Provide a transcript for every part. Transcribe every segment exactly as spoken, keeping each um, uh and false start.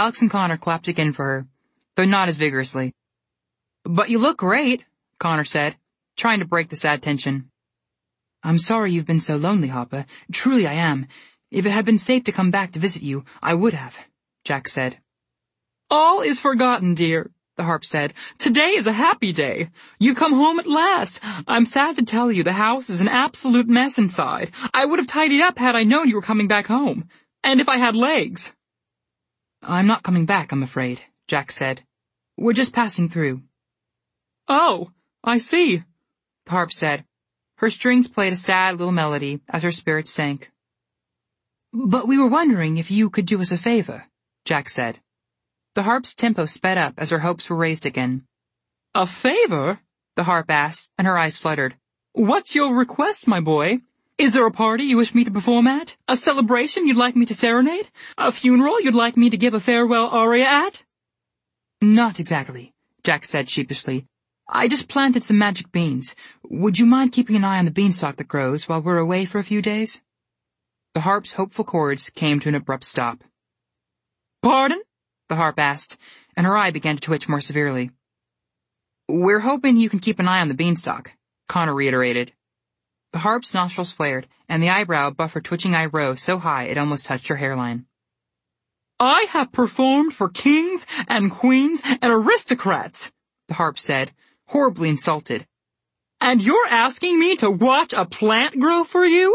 Alex and Connor clapped again for her, though not as vigorously. "But you look great," Connor said, trying to break the sad tension. "I'm sorry you've been so lonely, Harper. Truly I am. If it had been safe to come back to visit you, I would have," Jack said. "All is forgotten, dear," the harp said. "Today is a happy day. You've come home at last. I'm sad to tell you the house is an absolute mess inside. I would have tidied up had I known you were coming back home. And if I had legs." "I'm not coming back, I'm afraid," Jack said. "We're just passing through." "Oh, I see," the harp said. Her strings played a sad little melody as her spirits sank. "But we were wondering if you could do us a favor," Jack said. The harp's tempo sped up as her hopes were raised again. "A favor?" the harp asked, and her eyes fluttered. "What's your request, my boy? Is there a party you wish me to perform at? A celebration you'd like me to serenade? A funeral you'd like me to give a farewell aria at?" "Not exactly," Jack said sheepishly. "I just planted some magic beans. Would you mind keeping an eye on the beanstalk that grows while we're away for a few days?" The harp's hopeful chords came to an abrupt stop. "Pardon?" the harp asked, and her eye began to twitch more severely. "We're hoping you can keep an eye on the beanstalk," Connor reiterated. The harp's nostrils flared, and the eyebrow above her twitching eye rose so high it almost touched her hairline. "I have performed for kings and queens and aristocrats," the harp said, horribly insulted. "And you're asking me to watch a plant grow for you?"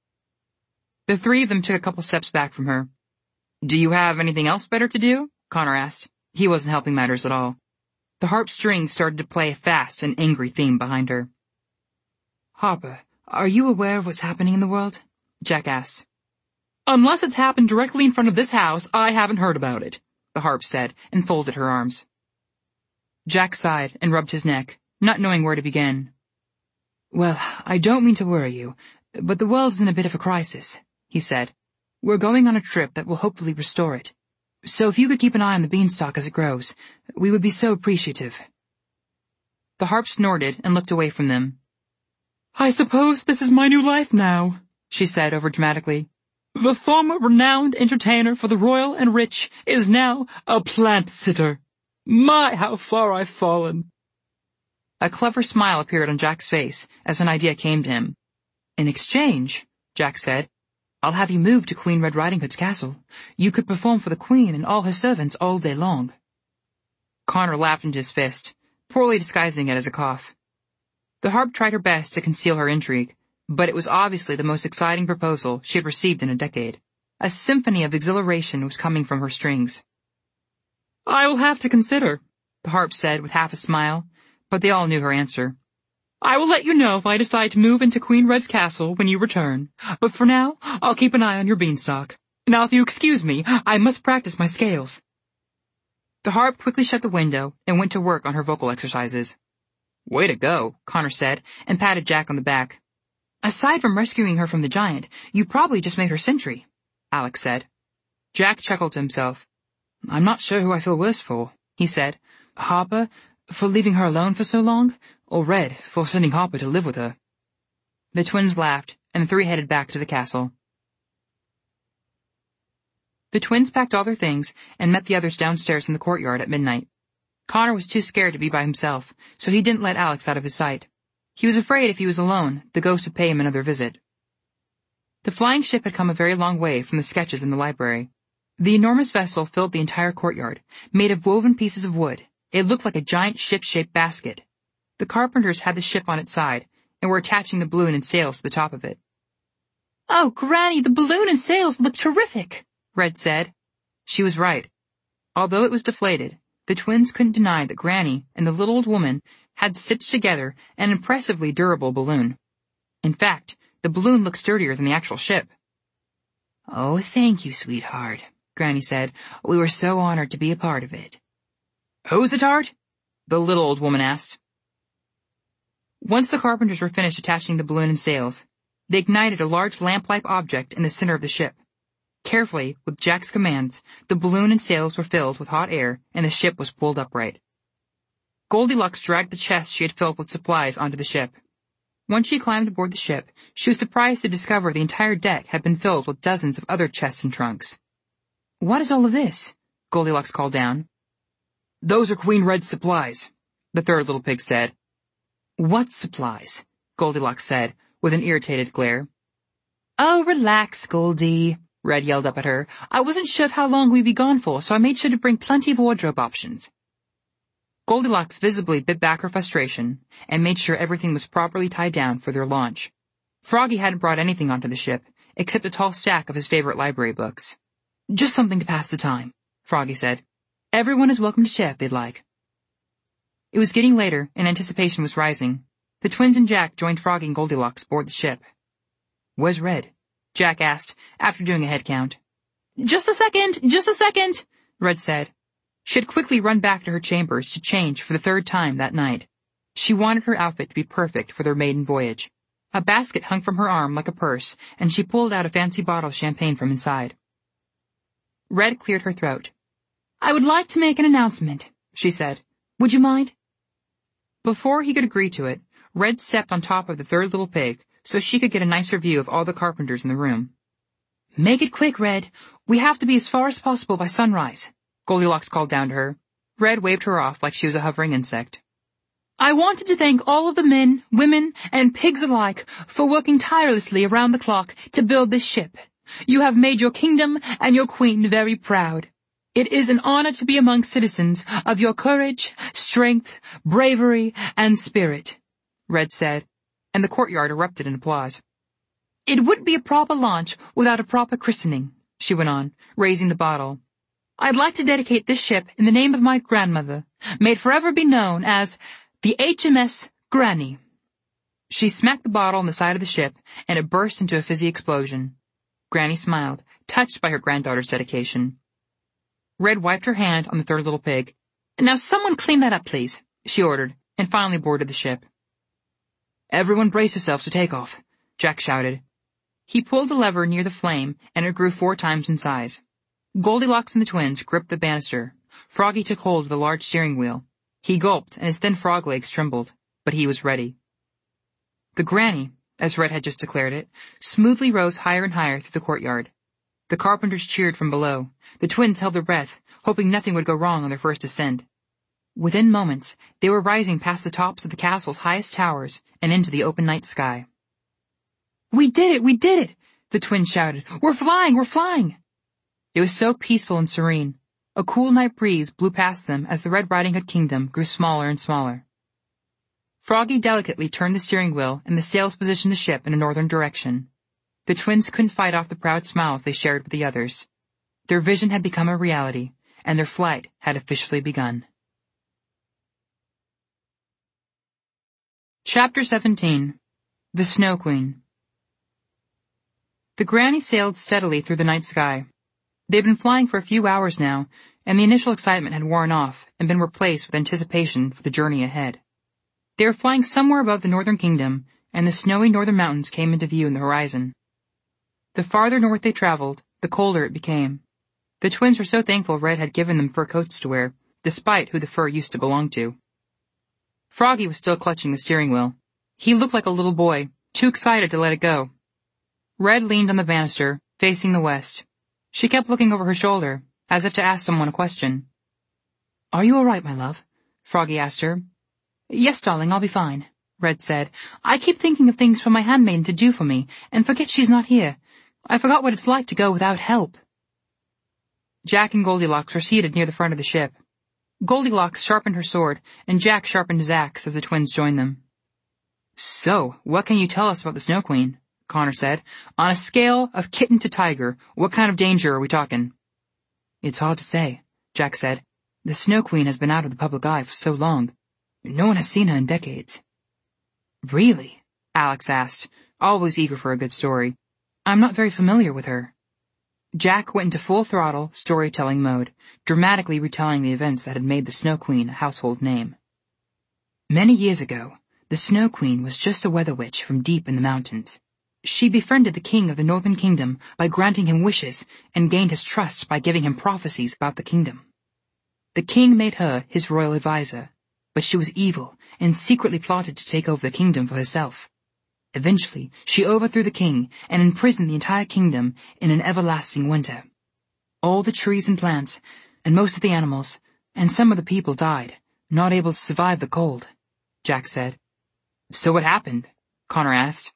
The three of them took a couple steps back from her. "Do you have anything else better to do?" Connor asked. He wasn't helping matters at all. The harp strings started to play a fast and angry theme behind her. "Harper, are you aware of what's happening in the world?" Jack asked. "Unless it's happened directly in front of this house, I haven't heard about it," the harp said, and folded her arms. Jack sighed and rubbed his neck, not knowing where to begin. "Well, I don't mean to worry you, but the world's in a bit of a crisis," he said. "We're going on a trip that will hopefully restore it. So if you could keep an eye on the beanstalk as it grows, we would be so appreciative." The harp snorted and looked away from them. "I suppose this is my new life now," she said overdramatically. "The former renowned entertainer for the royal and rich is now a plant sitter. My, how far I've fallen." A clever smile appeared on Jack's face as an idea came to him. "In exchange," Jack said, "I'll have you move to Queen Red Riding Hood's castle. You could perform for the Queen and all her servants all day long." Connor laughed into his fist, poorly disguising it as a cough. The harp tried her best to conceal her intrigue, but it was obviously the most exciting proposal she had received in a decade. A symphony of exhilaration was coming from her strings. "I will have to consider," the harp said with half a smile, but they all knew her answer. "I will let you know if I decide to move into Queen Red's castle when you return, but for now, I'll keep an eye on your beanstalk. Now if you excuse me, I must practice my scales." The harp quickly shut the window and went to work on her vocal exercises. "Way to go," Connor said, and patted Jack on the back. "Aside from rescuing her from the giant, you probably just made her sentry," Alex said. Jack chuckled to himself. "I'm not sure who I feel worse for," he said. "Harper, for leaving her alone for so long, or Red, for sending Harper to live with her." The twins laughed, and the three headed back to the castle. The twins packed all their things and met the others downstairs in the courtyard at midnight. Connor was too scared to be by himself, so he didn't let Alex out of his sight. He was afraid if he was alone, the ghost would pay him another visit. The flying ship had come a very long way from the sketches in the library. The enormous vessel filled the entire courtyard, made of woven pieces of wood. It looked like a giant ship-shaped basket. The carpenters had the ship on its side, and were attaching the balloon and sails to the top of it. "Oh, Granny, the balloon and sails look terrific," Red said. She was right. Although it was deflated, the twins couldn't deny that Granny and the little old woman had stitched together an impressively durable balloon. In fact, the balloon looked sturdier than the actual ship. "Oh, thank you, sweetheart," Granny said. "We were so honored to be a part of it." "Who's the tart?" the little old woman asked. Once the carpenters were finished attaching the balloon and sails, they ignited a large lamp-like object in the center of the ship. Carefully, with Jack's commands, the balloon and sails were filled with hot air, and the ship was pulled upright. Goldilocks dragged the chest she had filled with supplies onto the ship. Once she climbed aboard the ship, she was surprised to discover the entire deck had been filled with dozens of other chests and trunks. "What is all of this?" Goldilocks called down. Those are Queen Red's supplies, the third little pig said. What supplies? Goldilocks said, with an irritated glare. Oh, relax, Goldie, Red yelled up at her. I wasn't sure of how long we'd be gone for, so I made sure to bring plenty of wardrobe options. Goldilocks visibly bit back her frustration and made sure everything was properly tied down for their launch. Froggy hadn't brought anything onto the ship, except a tall stack of his favorite library books. Just something to pass the time, Froggy said. Everyone is welcome to share if they'd like. It was getting later, and anticipation was rising. The twins and Jack joined Froggy and Goldilocks aboard the ship. Where's Red? Jack asked, after doing a head count. Just a second, just a second, Red said. She had quickly run back to her chambers to change for the third time that night. She wanted her outfit to be perfect for their maiden voyage. A basket hung from her arm like a purse, and she pulled out a fancy bottle of champagne from inside. Red cleared her throat. I would like to make an announcement, she said. Would you mind? Before he could agree to it, Red stepped on top of the third little pig so she could get a nicer view of all the carpenters in the room. Make it quick, Red. We have to be as far as possible by sunrise, Goldilocks called down to her. Red waved her off like she was a hovering insect. I wanted to thank all of the men, women, and pigs alike for working tirelessly around the clock to build this ship. You have made your kingdom and your queen very proud. It is an honor to be among citizens of your courage, strength, bravery, and spirit, Red said, and the courtyard erupted in applause. It wouldn't be a proper launch without a proper christening, she went on, raising the bottle. I'd like to dedicate this ship in the name of my grandmother. May it forever be known as the H M S Granny. She smacked the bottle on the side of the ship, and it burst into a fizzy explosion. Granny smiled, touched by her granddaughter's dedication. Red wiped her hand on the third little pig. Now someone clean that up, please, she ordered, and finally boarded the ship. Everyone brace yourselves to take off, Jack shouted. He pulled a lever near the flame, and it grew four times in size. Goldilocks and the twins gripped the banister. Froggy took hold of the large steering wheel. He gulped, and his thin frog legs trembled, but he was ready. The Granny, as Red had just declared it, smoothly rose higher and higher through the courtyard. The carpenters cheered from below. The twins held their breath, hoping nothing would go wrong on their first ascent. Within moments, they were rising past the tops of the castle's highest towers and into the open night sky. We did it! We did it! The twins shouted. We're flying! We're flying! It was so peaceful and serene. A cool night breeze blew past them as the Red Riding Hood kingdom grew smaller and smaller. Froggy delicately turned the steering wheel and the sails positioned the ship in a northern direction. The twins couldn't fight off the proud smiles they shared with the others. Their vision had become a reality, and their flight had officially begun. Chapter seventeen. The Snow Queen. The Granny sailed steadily through the night sky. They'd been flying for a few hours now, and the initial excitement had worn off and been replaced with anticipation for the journey ahead. They were flying somewhere above the northern kingdom, and the snowy northern mountains came into view in the horizon. The farther north they traveled, the colder it became. The twins were so thankful Red had given them fur coats to wear, despite who the fur used to belong to. Froggy was still clutching the steering wheel. He looked like a little boy, too excited to let it go. Red leaned on the banister, facing the west. She kept looking over her shoulder, as if to ask someone a question. Are you all right, my love? Froggy asked her. Yes, darling, I'll be fine, Red said. I keep thinking of things for my handmaiden to do for me, and forget she's not here. I forgot what it's like to go without help. Jack and Goldilocks were seated near the front of the ship. Goldilocks sharpened her sword, and Jack sharpened his axe as the twins joined them. So, what can you tell us about the Snow Queen? Connor said. On a scale of kitten to tiger, what kind of danger are we talking? It's hard to say, Jack said. The Snow Queen has been out of the public eye for so long. No one has seen her in decades. Really? Alex asked, always eager for a good story. I'm not very familiar with her. Jack went into full throttle storytelling mode, dramatically retelling the events that had made the Snow Queen a household name. Many years ago, the Snow Queen was just a weather witch from deep in the mountains. She befriended the king of the Northern Kingdom by granting him wishes and gained his trust by giving him prophecies about the kingdom. The king made her his royal advisor, but she was evil and secretly plotted to take over the kingdom for herself. Eventually, she overthrew the king and imprisoned the entire kingdom in an everlasting winter. All the trees and plants, and most of the animals, and some of the people died, not able to survive the cold, Jack said. So what happened? Connor asked.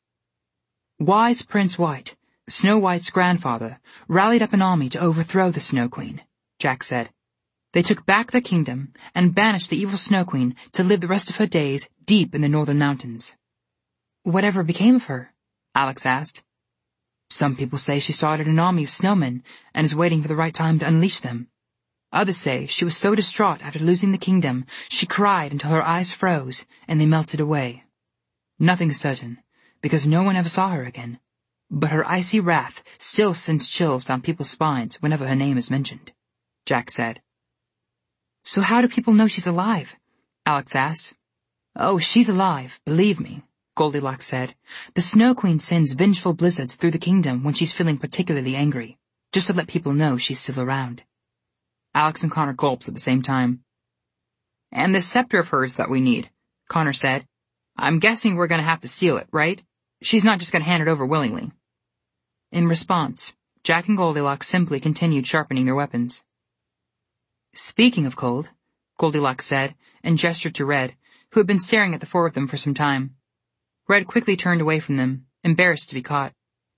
Wise Prince White, Snow White's grandfather, rallied up an army to overthrow the Snow Queen, Jack said. They took back their kingdom and banished the evil Snow Queen to live the rest of her days deep in the northern mountains. Whatever became of her? Alex asked. Some people say she started an army of snowmen and is waiting for the right time to unleash them. Others say she was so distraught after losing the kingdom, she cried until her eyes froze and they melted away. Nothing is certain, because no one ever saw her again. But her icy wrath still sends chills down people's spines whenever her name is mentioned, Jack said. So how do people know she's alive? Alex asked. Oh, she's alive, believe me, Goldilocks said. The Snow Queen sends vengeful blizzards through the kingdom when she's feeling particularly angry, just to let people know she's still around. Alex and Connor gulped at the same time. And this scepter of hers that we need, Connor said. I'm guessing we're going to have to steal it, right? She's not just going to hand it over willingly. In response, Jack and Goldilocks simply continued sharpening their weapons. Speaking of cold, Goldilocks said, and gestured to Red, who had been staring at the four of them for some time. Red quickly turned away from them, embarrassed to be caught.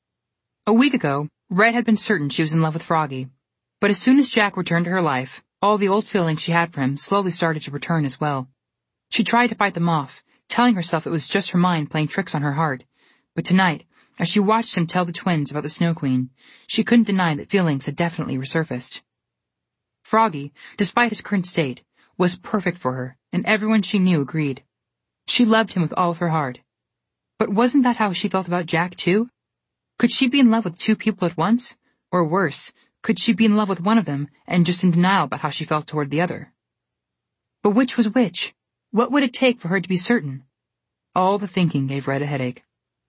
A week ago, Red had been certain she was in love with Froggy, but as soon as Jack returned to her life, all the old feelings she had for him slowly started to return as well. She tried to fight them off, telling herself it was just her mind playing tricks on her heart, but tonight, as she watched him tell the twins about the Snow Queen, she couldn't deny that feelings had definitely resurfaced. Froggy, despite his current state, was perfect for her, and everyone she knew agreed. She loved him with all of her heart. But wasn't that how she felt about Jack, too? Could she be in love with two people at once? Or worse, could she be in love with one of them and just in denial about how she felt toward the other? But which was which? What would it take for her to be certain? All the thinking gave Red a headache.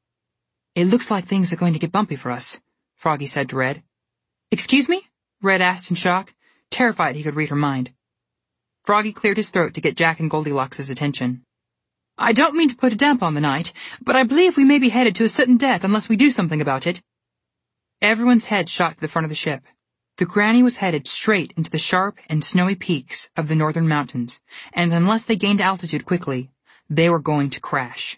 It looks like things are going to get bumpy for us, Froggy said to Red. Excuse me? Red asked in shock, terrified he could read her mind. Froggy cleared his throat to get Jack and Goldilocks' attention. I don't mean to put a damp on the night, but I believe we may be headed to a certain death unless we do something about it. Everyone's head shot to the front of the ship. The Granny was headed straight into the sharp and snowy peaks of the northern mountains, and unless they gained altitude quickly, they were going to crash.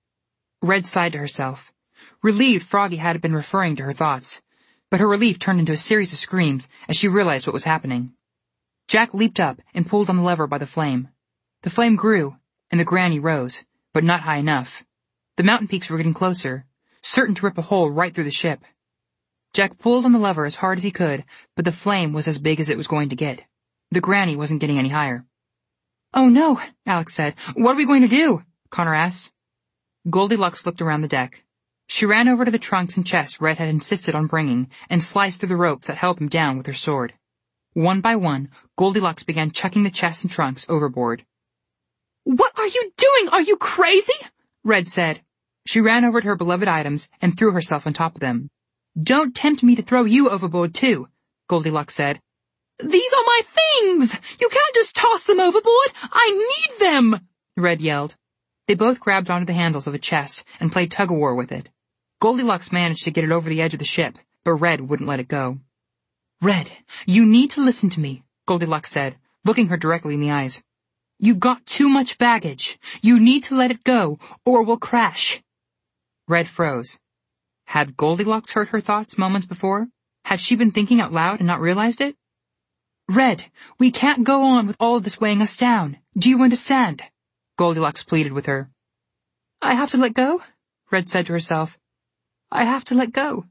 Red sighed to herself, relieved Froggy had been referring to her thoughts, but her relief turned into a series of screams as she realized what was happening. Jack leaped up and pulled on the lever by the flame. The flame grew, and the Granny rose, but not high enough. The mountain peaks were getting closer, certain to rip a hole right through the ship. Jack pulled on the lever as hard as he could, but the flame was as big as it was going to get. The Granny wasn't getting any higher. Oh no, Alex said. What are we going to do? Connor asked. Goldilocks looked around the deck. She ran over to the trunks and chests Red had insisted on bringing and sliced through the ropes that held them down with her sword. One by one, Goldilocks began chucking the chests and trunks overboard. What are you doing? Are you crazy? Red said. She ran over to her beloved items and threw herself on top of them. Don't tempt me to throw you overboard, too, Goldilocks said. These are my things! You can't just toss them overboard! I need them! Red yelled. They both grabbed onto the handles of a chest and played tug-of-war with it. Goldilocks managed to get it over the edge of the ship, but Red wouldn't let it go. Red, you need to listen to me, Goldilocks said, looking her directly in the eyes. You've got too much baggage. You need to let it go, or we'll crash. Red froze. Had Goldilocks heard her thoughts moments before? Had she been thinking out loud and not realized it? Red, we can't go on with all of this weighing us down. Do you understand? Goldilocks pleaded with her. I have to let go, Red said to herself. I have to let go.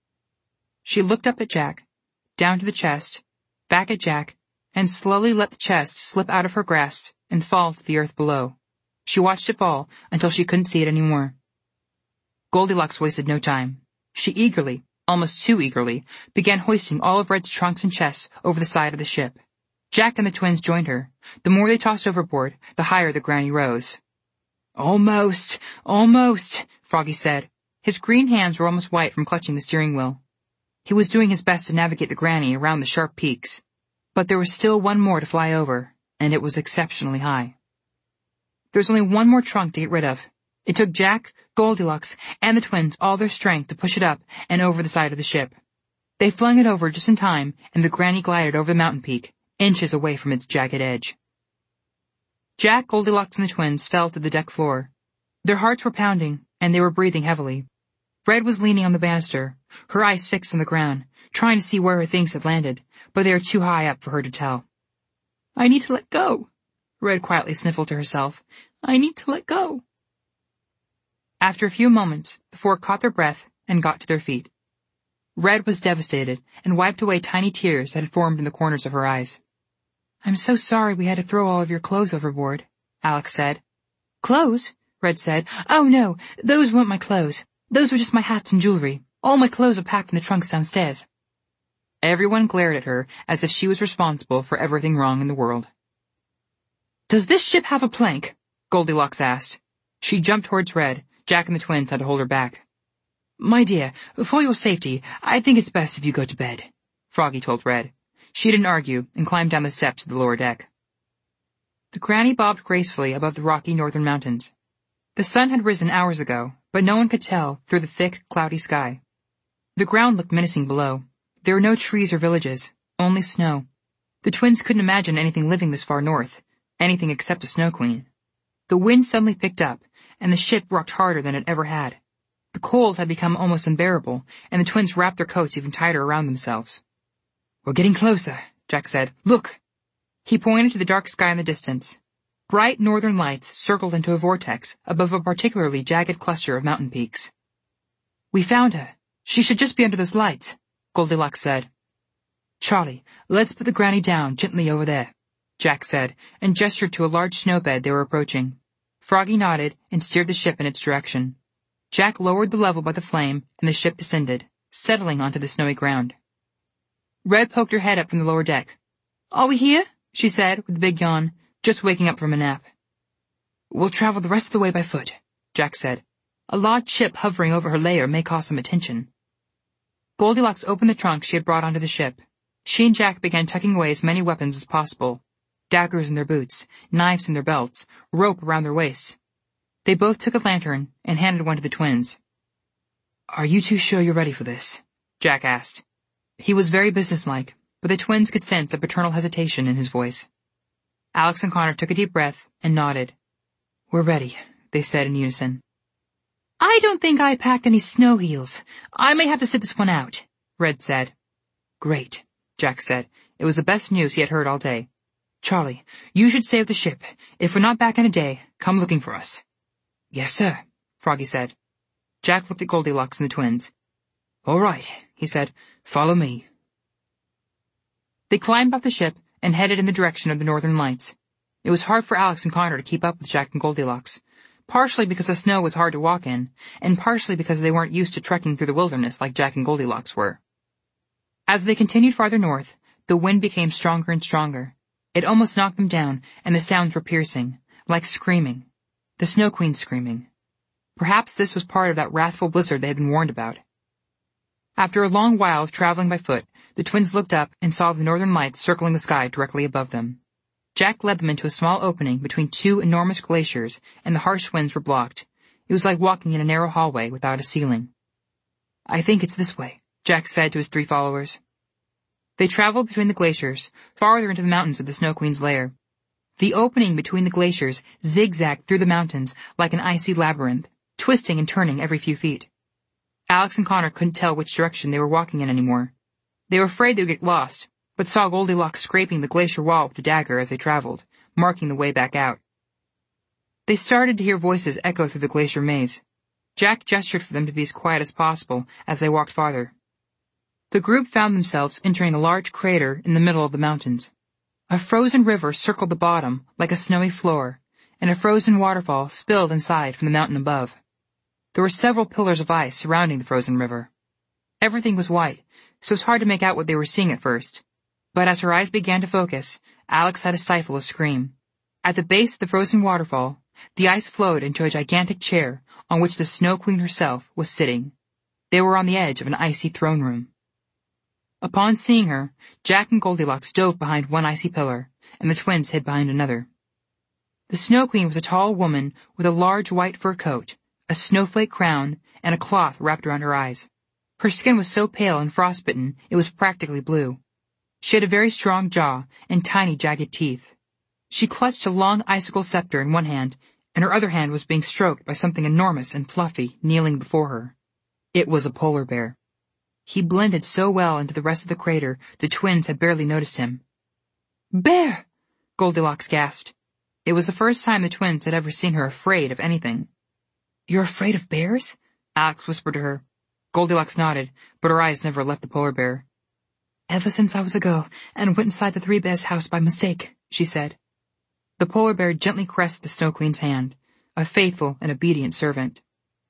She looked up at Jack, down to the chest, back at Jack, and slowly let the chest slip out of her grasp and fall to the earth below. She watched it fall until she couldn't see it anymore. Goldilocks wasted no time. She eagerly, almost too eagerly, began hoisting all of Red's trunks and chests over the side of the ship. Jack and the twins joined her. The more they tossed overboard, the higher the Granny rose. Almost, almost, Froggy said. His green hands were almost white from clutching the steering wheel. He was doing his best to navigate the Granny around the sharp peaks. But there was still one more to fly over, and it was exceptionally high. There was only one more trunk to get rid of. It took Jack, Goldilocks, and the twins all their strength to push it up and over the side of the ship. They flung it over just in time, and the Granny glided over the mountain peak, inches away from its jagged edge. Jack, Goldilocks, and the twins fell to the deck floor. Their hearts were pounding, and they were breathing heavily. Red was leaning on the banister, her eyes fixed on the ground, trying to see where her things had landed, but they were too high up for her to tell. I need to let go, Red quietly sniffled to herself. I need to let go. After a few moments, the four caught their breath and got to their feet. Red was devastated and wiped away tiny tears that had formed in the corners of her eyes. I'm so sorry we had to throw all of your clothes overboard, Alex said. Clothes? Red said. Oh no, those weren't my clothes. Those were just my hats and jewelry. All my clothes are packed in the trunks downstairs. Everyone glared at her as if she was responsible for everything wrong in the world. Does this ship have a plank? Goldilocks asked. She jumped towards Red. Jack and the twins had to hold her back. My dear, for your safety, I think it's best if you go to bed, Froggy told Red. She didn't argue and climbed down the steps to the lower deck. The Granny bobbed gracefully above the rocky northern mountains. The sun had risen hours ago, but no one could tell through the thick, cloudy sky. The ground looked menacing below. There were no trees or villages, only snow. The twins couldn't imagine anything living this far north, anything except a Snow Queen. The wind suddenly picked up, and the ship rocked harder than it ever had. The cold had become almost unbearable, and the twins wrapped their coats even tighter around themselves. We're getting closer, Jack said. Look! He pointed to the dark sky in the distance. Bright northern lights circled into a vortex above a particularly jagged cluster of mountain peaks. We found her. She should just be under those lights, Goldilocks said. Charlie, let's put the Granny down gently over there, Jack said, and gestured to a large snowbed they were approaching. Froggy nodded and steered the ship in its direction. Jack lowered the level by the flame, and the ship descended, settling onto the snowy ground. Red poked her head up from the lower deck. Are we here? She said, with a big yawn, just waking up from a nap. We'll travel the rest of the way by foot, Jack said. A large ship hovering over her lair may cause some attention. Goldilocks opened the trunk she had brought onto the ship. She and Jack began tucking away as many weapons as possible. Daggers in their boots, knives in their belts, rope around their waists. They both took a lantern and handed one to the twins. Are you two sure you're ready for this? Jack asked. He was very businesslike, but the twins could sense a paternal hesitation in his voice. Alex and Connor took a deep breath and nodded. We're ready, they said in unison. I don't think I packed any snow heels. I may have to sit this one out, Red said. Great, Jack said. It was the best news he had heard all day. Charlie, you should stay with the ship. If we're not back in a day, come looking for us. Yes, sir, Froggy said. Jack looked at Goldilocks and the twins. All right, he said. Follow me. They climbed off the ship and headed in the direction of the northern lights. It was hard for Alex and Connor to keep up with Jack and Goldilocks, partially because the snow was hard to walk in, and partially because they weren't used to trekking through the wilderness like Jack and Goldilocks were. As they continued farther north, the wind became stronger and stronger. It almost knocked them down, and the sounds were piercing, like screaming. The Snow Queen screaming. Perhaps this was part of that wrathful blizzard they had been warned about. After a long while of traveling by foot, the twins looked up and saw the northern lights circling the sky directly above them. Jack led them into a small opening between two enormous glaciers, and the harsh winds were blocked. It was like walking in a narrow hallway without a ceiling. I think it's this way, Jack said to his three followers. They traveled between the glaciers, farther into the mountains of the Snow Queen's lair. The opening between the glaciers zigzagged through the mountains like an icy labyrinth, twisting and turning every few feet. Alex and Connor couldn't tell which direction they were walking in anymore. They were afraid they would get lost, but saw Goldilocks scraping the glacier wall with the dagger as they traveled, marking the way back out. They started to hear voices echo through the glacier maze. Jack gestured for them to be as quiet as possible as they walked farther. The group found themselves entering a large crater in the middle of the mountains. A frozen river circled the bottom like a snowy floor, and a frozen waterfall spilled inside from the mountain above. There were several pillars of ice surrounding the frozen river. Everything was white, so it was hard to make out what they were seeing at first. But as her eyes began to focus, Alex had to stifle a scream. At the base of the frozen waterfall, the ice flowed into a gigantic chair on which the Snow Queen herself was sitting. They were on the edge of an icy throne room. Upon seeing her, Jack and Goldilocks dove behind one icy pillar, and the twins hid behind another. The Snow Queen was a tall woman with a large white fur coat, a snowflake crown, and a cloth wrapped around her eyes. Her skin was so pale and frostbitten it was practically blue. She had a very strong jaw and tiny jagged teeth. She clutched a long icicle scepter in one hand, and her other hand was being stroked by something enormous and fluffy kneeling before her. It was a polar bear. He blended so well into the rest of the crater, the twins had barely noticed him. "Bear!" Goldilocks gasped. It was the first time the twins had ever seen her afraid of anything. "You're afraid of bears?" Alex whispered to her. Goldilocks nodded, but her eyes never left the polar bear. "Ever since I was a girl and went inside the Three Bears' house by mistake," she said. The polar bear gently caressed the Snow Queen's hand, a faithful and obedient servant.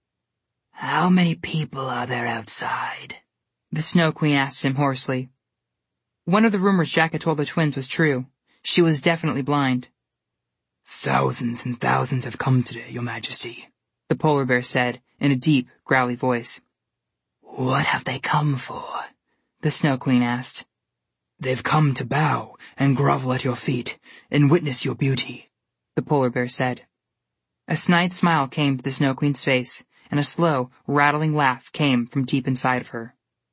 "How many people are there outside?" the Snow Queen asked him hoarsely. One of the rumors Jack had told the twins was true. She was definitely blind. "Thousands and thousands have come today, Your Majesty," the polar bear said in a deep, growly voice. "What have they come for?" the Snow Queen asked. "They've come to bow and grovel at your feet and witness your beauty," the polar bear said. A snide smile came to the Snow Queen's face, and a slow, rattling laugh came from deep inside of her.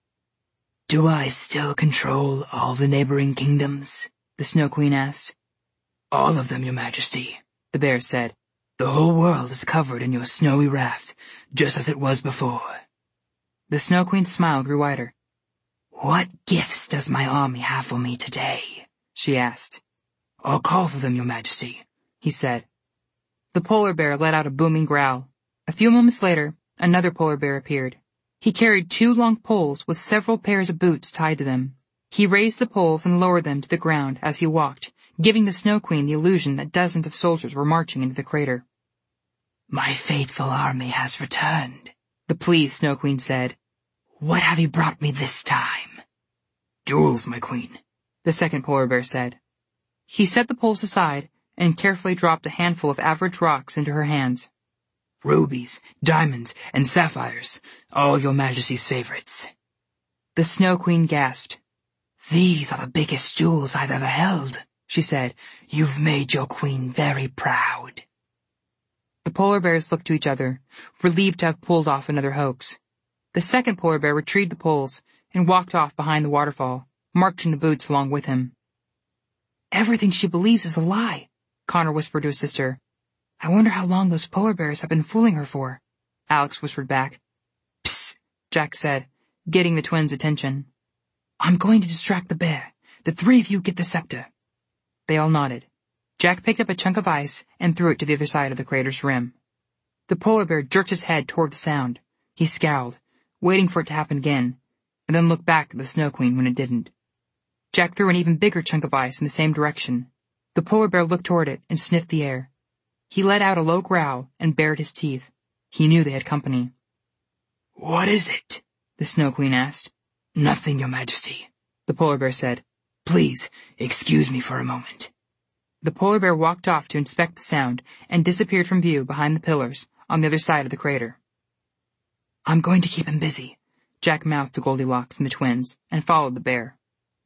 "Do I still control all the neighboring kingdoms?" the Snow Queen asked. "All of them, Your Majesty," the bear said. "The whole world is covered in your snowy raft, just as it was before." The Snow Queen's smile grew wider. "What gifts does my army have for me today?" she asked. "I'll call for them, Your Majesty," he said. The polar bear let out a booming growl. A few moments later, another polar bear appeared. He carried two long poles with several pairs of boots tied to them. He raised the poles and lowered them to the ground as he walked, giving the Snow Queen the illusion that dozens of soldiers were marching into the crater. "My faithful army has returned," the pleased Snow Queen said. "What have you brought me this time?" "Jewels, my queen," the second polar bear said. He set the poles aside and carefully dropped a handful of average rocks into her hands. "Rubies, diamonds, and sapphires, all Your Majesty's favorites." The Snow Queen gasped. "These are the biggest jewels I've ever held," she said. "You've made your queen very proud." The polar bears looked to each other, relieved to have pulled off another hoax. The second polar bear retrieved the poles and walked off behind the waterfall, marching the boots along with him. "Everything she believes is a lie," Connor whispered to his sister. "I wonder how long those polar bears have been fooling her for," Alex whispered back. "Psst," Jack said, getting the twins' attention. "I'm going to distract the bear. The three of you get the scepter." They all nodded. Jack picked up a chunk of ice and threw it to the other side of the crater's rim. The polar bear jerked his head toward the sound. He scowled, waiting for it to happen again, and then looked back at the Snow Queen when it didn't. Jack threw an even bigger chunk of ice in the same direction. The polar bear looked toward it and sniffed the air. He let out a low growl and bared his teeth. He knew they had company. "What is it?" the Snow Queen asked. "Nothing, Your Majesty," the polar bear said. "Please, excuse me for a moment." The polar bear walked off to inspect the sound and disappeared from view behind the pillars on the other side of the crater. "I'm going to keep him busy," Jack mouthed to Goldilocks and the twins, and followed the bear.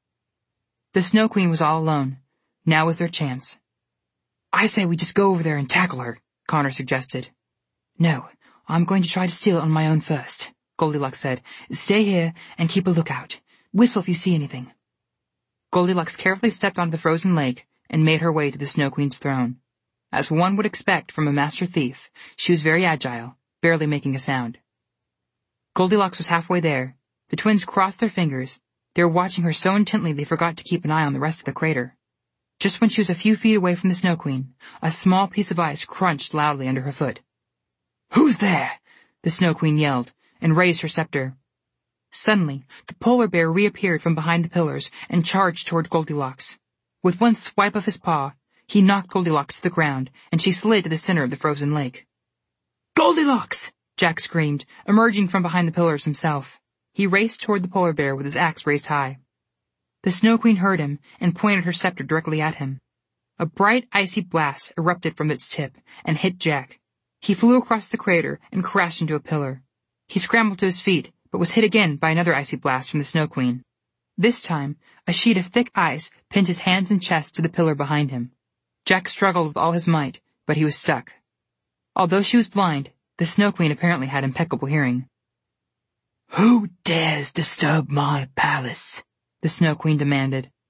The Snow Queen was all alone. Now was their chance. "I say we just go over there and tackle her," Connor suggested. "No, I'm going to try to steal it on my own first," Goldilocks said. "Stay here and keep a lookout. Whistle if you see anything." Goldilocks carefully stepped onto the frozen lake and made her way to the Snow Queen's throne. As one would expect from a master thief, she was very agile, barely making a sound. Goldilocks was halfway there. The twins crossed their fingers. They were watching her so intently they forgot to keep an eye on the rest of the crater. Just when she was a few feet away from the Snow Queen, a small piece of ice crunched loudly under her foot. "Who's there?" the Snow Queen yelled, and raised her scepter. Suddenly, the polar bear reappeared from behind the pillars and charged toward Goldilocks. With one swipe of his paw, he knocked Goldilocks to the ground, and she slid to the center of the frozen lake. "Goldilocks!" Jack screamed, emerging from behind the pillars himself. He raced toward the polar bear with his axe raised high. The Snow Queen heard him and pointed her scepter directly at him. A bright, icy blast erupted from its tip and hit Jack. He flew across the crater and crashed into a pillar. He scrambled to his feet, but was hit again by another icy blast from the Snow Queen. This time, a sheet of thick ice pinned his hands and chest to the pillar behind him. Jack struggled with all his might, but he was stuck. Although she was blind, the Snow Queen apparently had impeccable hearing. "Who dares disturb my palace?" the Snow Queen demanded.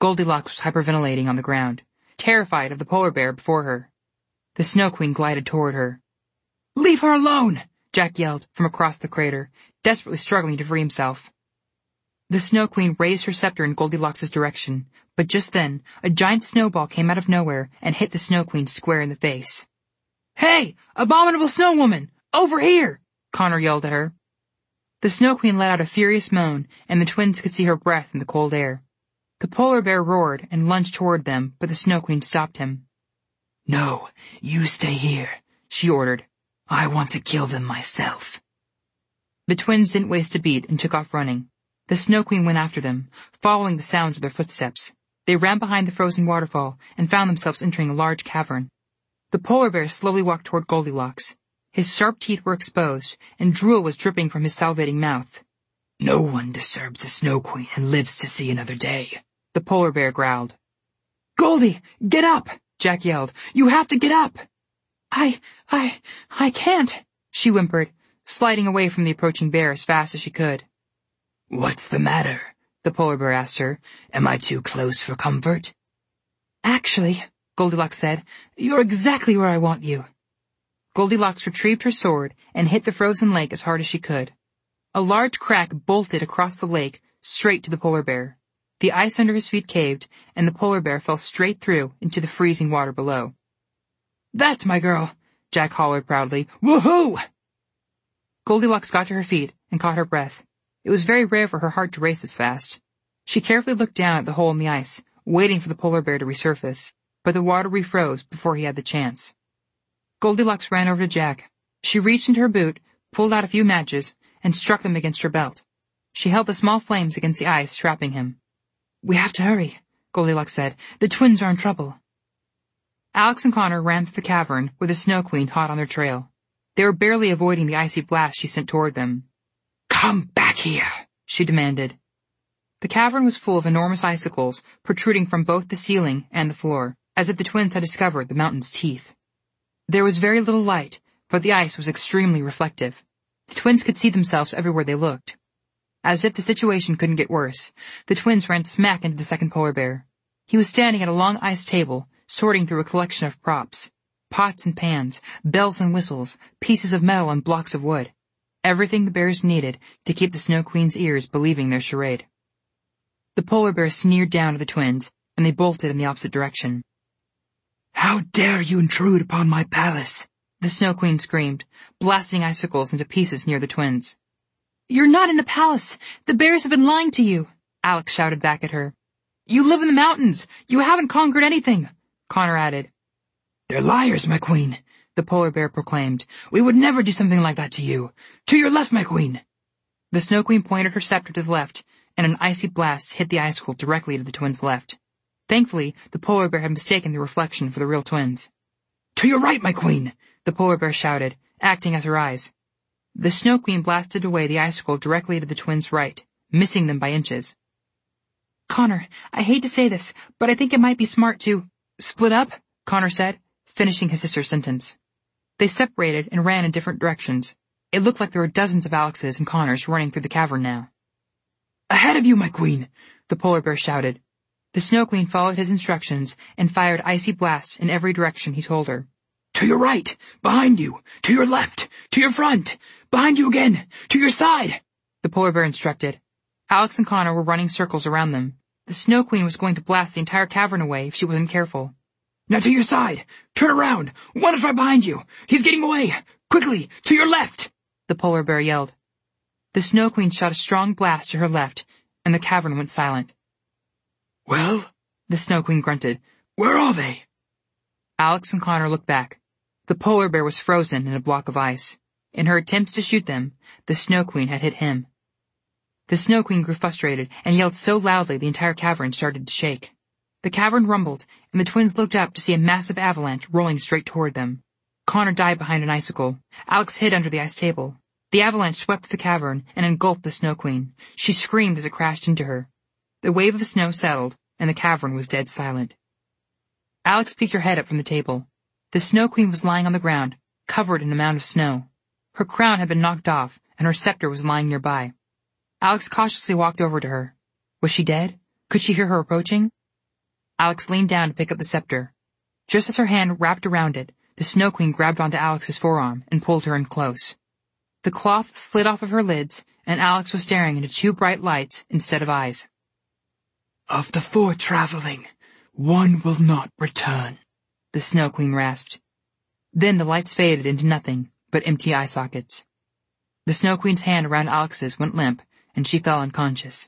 Goldilocks was hyperventilating on the ground, terrified of the polar bear before her. The Snow Queen glided toward her. "Leave her alone!" Jack yelled from across the crater, desperately struggling to free himself. The Snow Queen raised her scepter in Goldilocks' direction, but just then, a giant snowball came out of nowhere and hit the Snow Queen square in the face. "Hey, abominable snow woman! Over here!" Connor yelled at her. The Snow Queen let out a furious moan, and the twins could see her breath in the cold air. The polar bear roared and lunged toward them, but the Snow Queen stopped him. "No, you stay here," she ordered. "I want to kill them myself." The twins didn't waste a beat and took off running. The Snow Queen went after them, following the sounds of their footsteps. They ran behind the frozen waterfall and found themselves entering a large cavern. The polar bear slowly walked toward Goldilocks. His sharp teeth were exposed, and drool was dripping from his salivating mouth. "No one disturbs the Snow Queen and lives to see another day," the polar bear growled. "Goldie, get up!" Jack yelled. "You have to get up!" I, I, I can't," she whimpered, sliding away from the approaching bear as fast as she could. "What's the matter?" the polar bear asked her. "Am I too close for comfort?" "Actually," Goldilocks said, "you're exactly where I want you." Goldilocks retrieved her sword and hit the frozen lake as hard as she could. A large crack bolted across the lake, straight to the polar bear. The ice under his feet caved, and the polar bear fell straight through into the freezing water below. "That's my girl," Jack hollered proudly. "Woohoo!" Goldilocks got to her feet and caught her breath. It was very rare for her heart to race this fast. She carefully looked down at the hole in the ice, waiting for the polar bear to resurface, but the water refroze before he had the chance. Goldilocks ran over to Jack. She reached into her boot, pulled out a few matches, and struck them against her belt. She held the small flames against the ice, trapping him. "We have to hurry," Goldilocks said. "The twins are in trouble." Alex and Connor ran through the cavern with the Snow Queen hot on their trail. They were barely avoiding the icy blast she sent toward them. "Come back here," she demanded. The cavern was full of enormous icicles protruding from both the ceiling and the floor, as if the twins had discovered the mountain's teeth. There was very little light, but the ice was extremely reflective. The twins could see themselves everywhere they looked. As if the situation couldn't get worse, the twins ran smack into the second polar bear. He was standing at a long ice table, sorting through a collection of props. Pots and pans, bells and whistles, pieces of metal and blocks of wood. Everything the bears needed to keep the Snow Queen's ears believing their charade. The polar bear sneered down at the twins, and they bolted in the opposite direction. "How dare you intrude upon my palace!" the Snow Queen screamed, blasting icicles into pieces near the twins. "You're not in a palace! The bears have been lying to you!" Alex shouted back at her. "You live in the mountains! You haven't conquered anything!" Connor added. "They're liars, my queen," the polar bear proclaimed. "We would never do something like that to you. To your left, my queen." The Snow Queen pointed her scepter to the left, and an icy blast hit the icicle directly to the twins' left. Thankfully, the polar bear had mistaken the reflection for the real twins. "To your right, my queen," the polar bear shouted, acting as her eyes. The Snow Queen blasted away the icicle directly to the twins' right, missing them by inches. "Connor, I hate to say this, but I think it might be smart to split up," Connor said, finishing his sister's sentence. They separated and ran in different directions. It looked like there were dozens of Alexes and Connors running through the cavern now. "Ahead of you, my queen!" the polar bear shouted. The Snow Queen followed his instructions and fired icy blasts in every direction he told her. "To your right! Behind you! To your left! To your front! Behind you again! To your side!" the polar bear instructed. Alex and Connor were running circles around them. The Snow Queen was going to blast the entire cavern away if she wasn't careful. "Now to your side! Turn around! One is right behind you! He's getting away! Quickly! To your left!" the polar bear yelled. The Snow Queen shot a strong blast to her left, and the cavern went silent. "Well?" the Snow Queen grunted. "Where are they?" Alex and Connor looked back. The polar bear was frozen in a block of ice. In her attempts to shoot them, the Snow Queen had hit him. The Snow Queen grew frustrated and yelled so loudly the entire cavern started to shake. The cavern rumbled, and the twins looked up to see a massive avalanche rolling straight toward them. Connor dived behind an icicle. Alex hid under the ice table. The avalanche swept the cavern and engulfed the Snow Queen. She screamed as it crashed into her. The wave of snow settled, and the cavern was dead silent. Alex peeked her head up from the table. The Snow Queen was lying on the ground, covered in a mound of snow. Her crown had been knocked off, and her scepter was lying nearby. Alex cautiously walked over to her. Was she dead? Could she hear her approaching? Alex leaned down to pick up the scepter. Just as her hand wrapped around it, the Snow Queen grabbed onto Alex's forearm and pulled her in close. The cloth slid off of her lids, and Alex was staring into two bright lights instead of eyes. "Of the four traveling, one will not return," the Snow Queen rasped. Then the lights faded into nothing but empty eye sockets. The Snow Queen's hand around Alex's went limp, and she fell unconscious.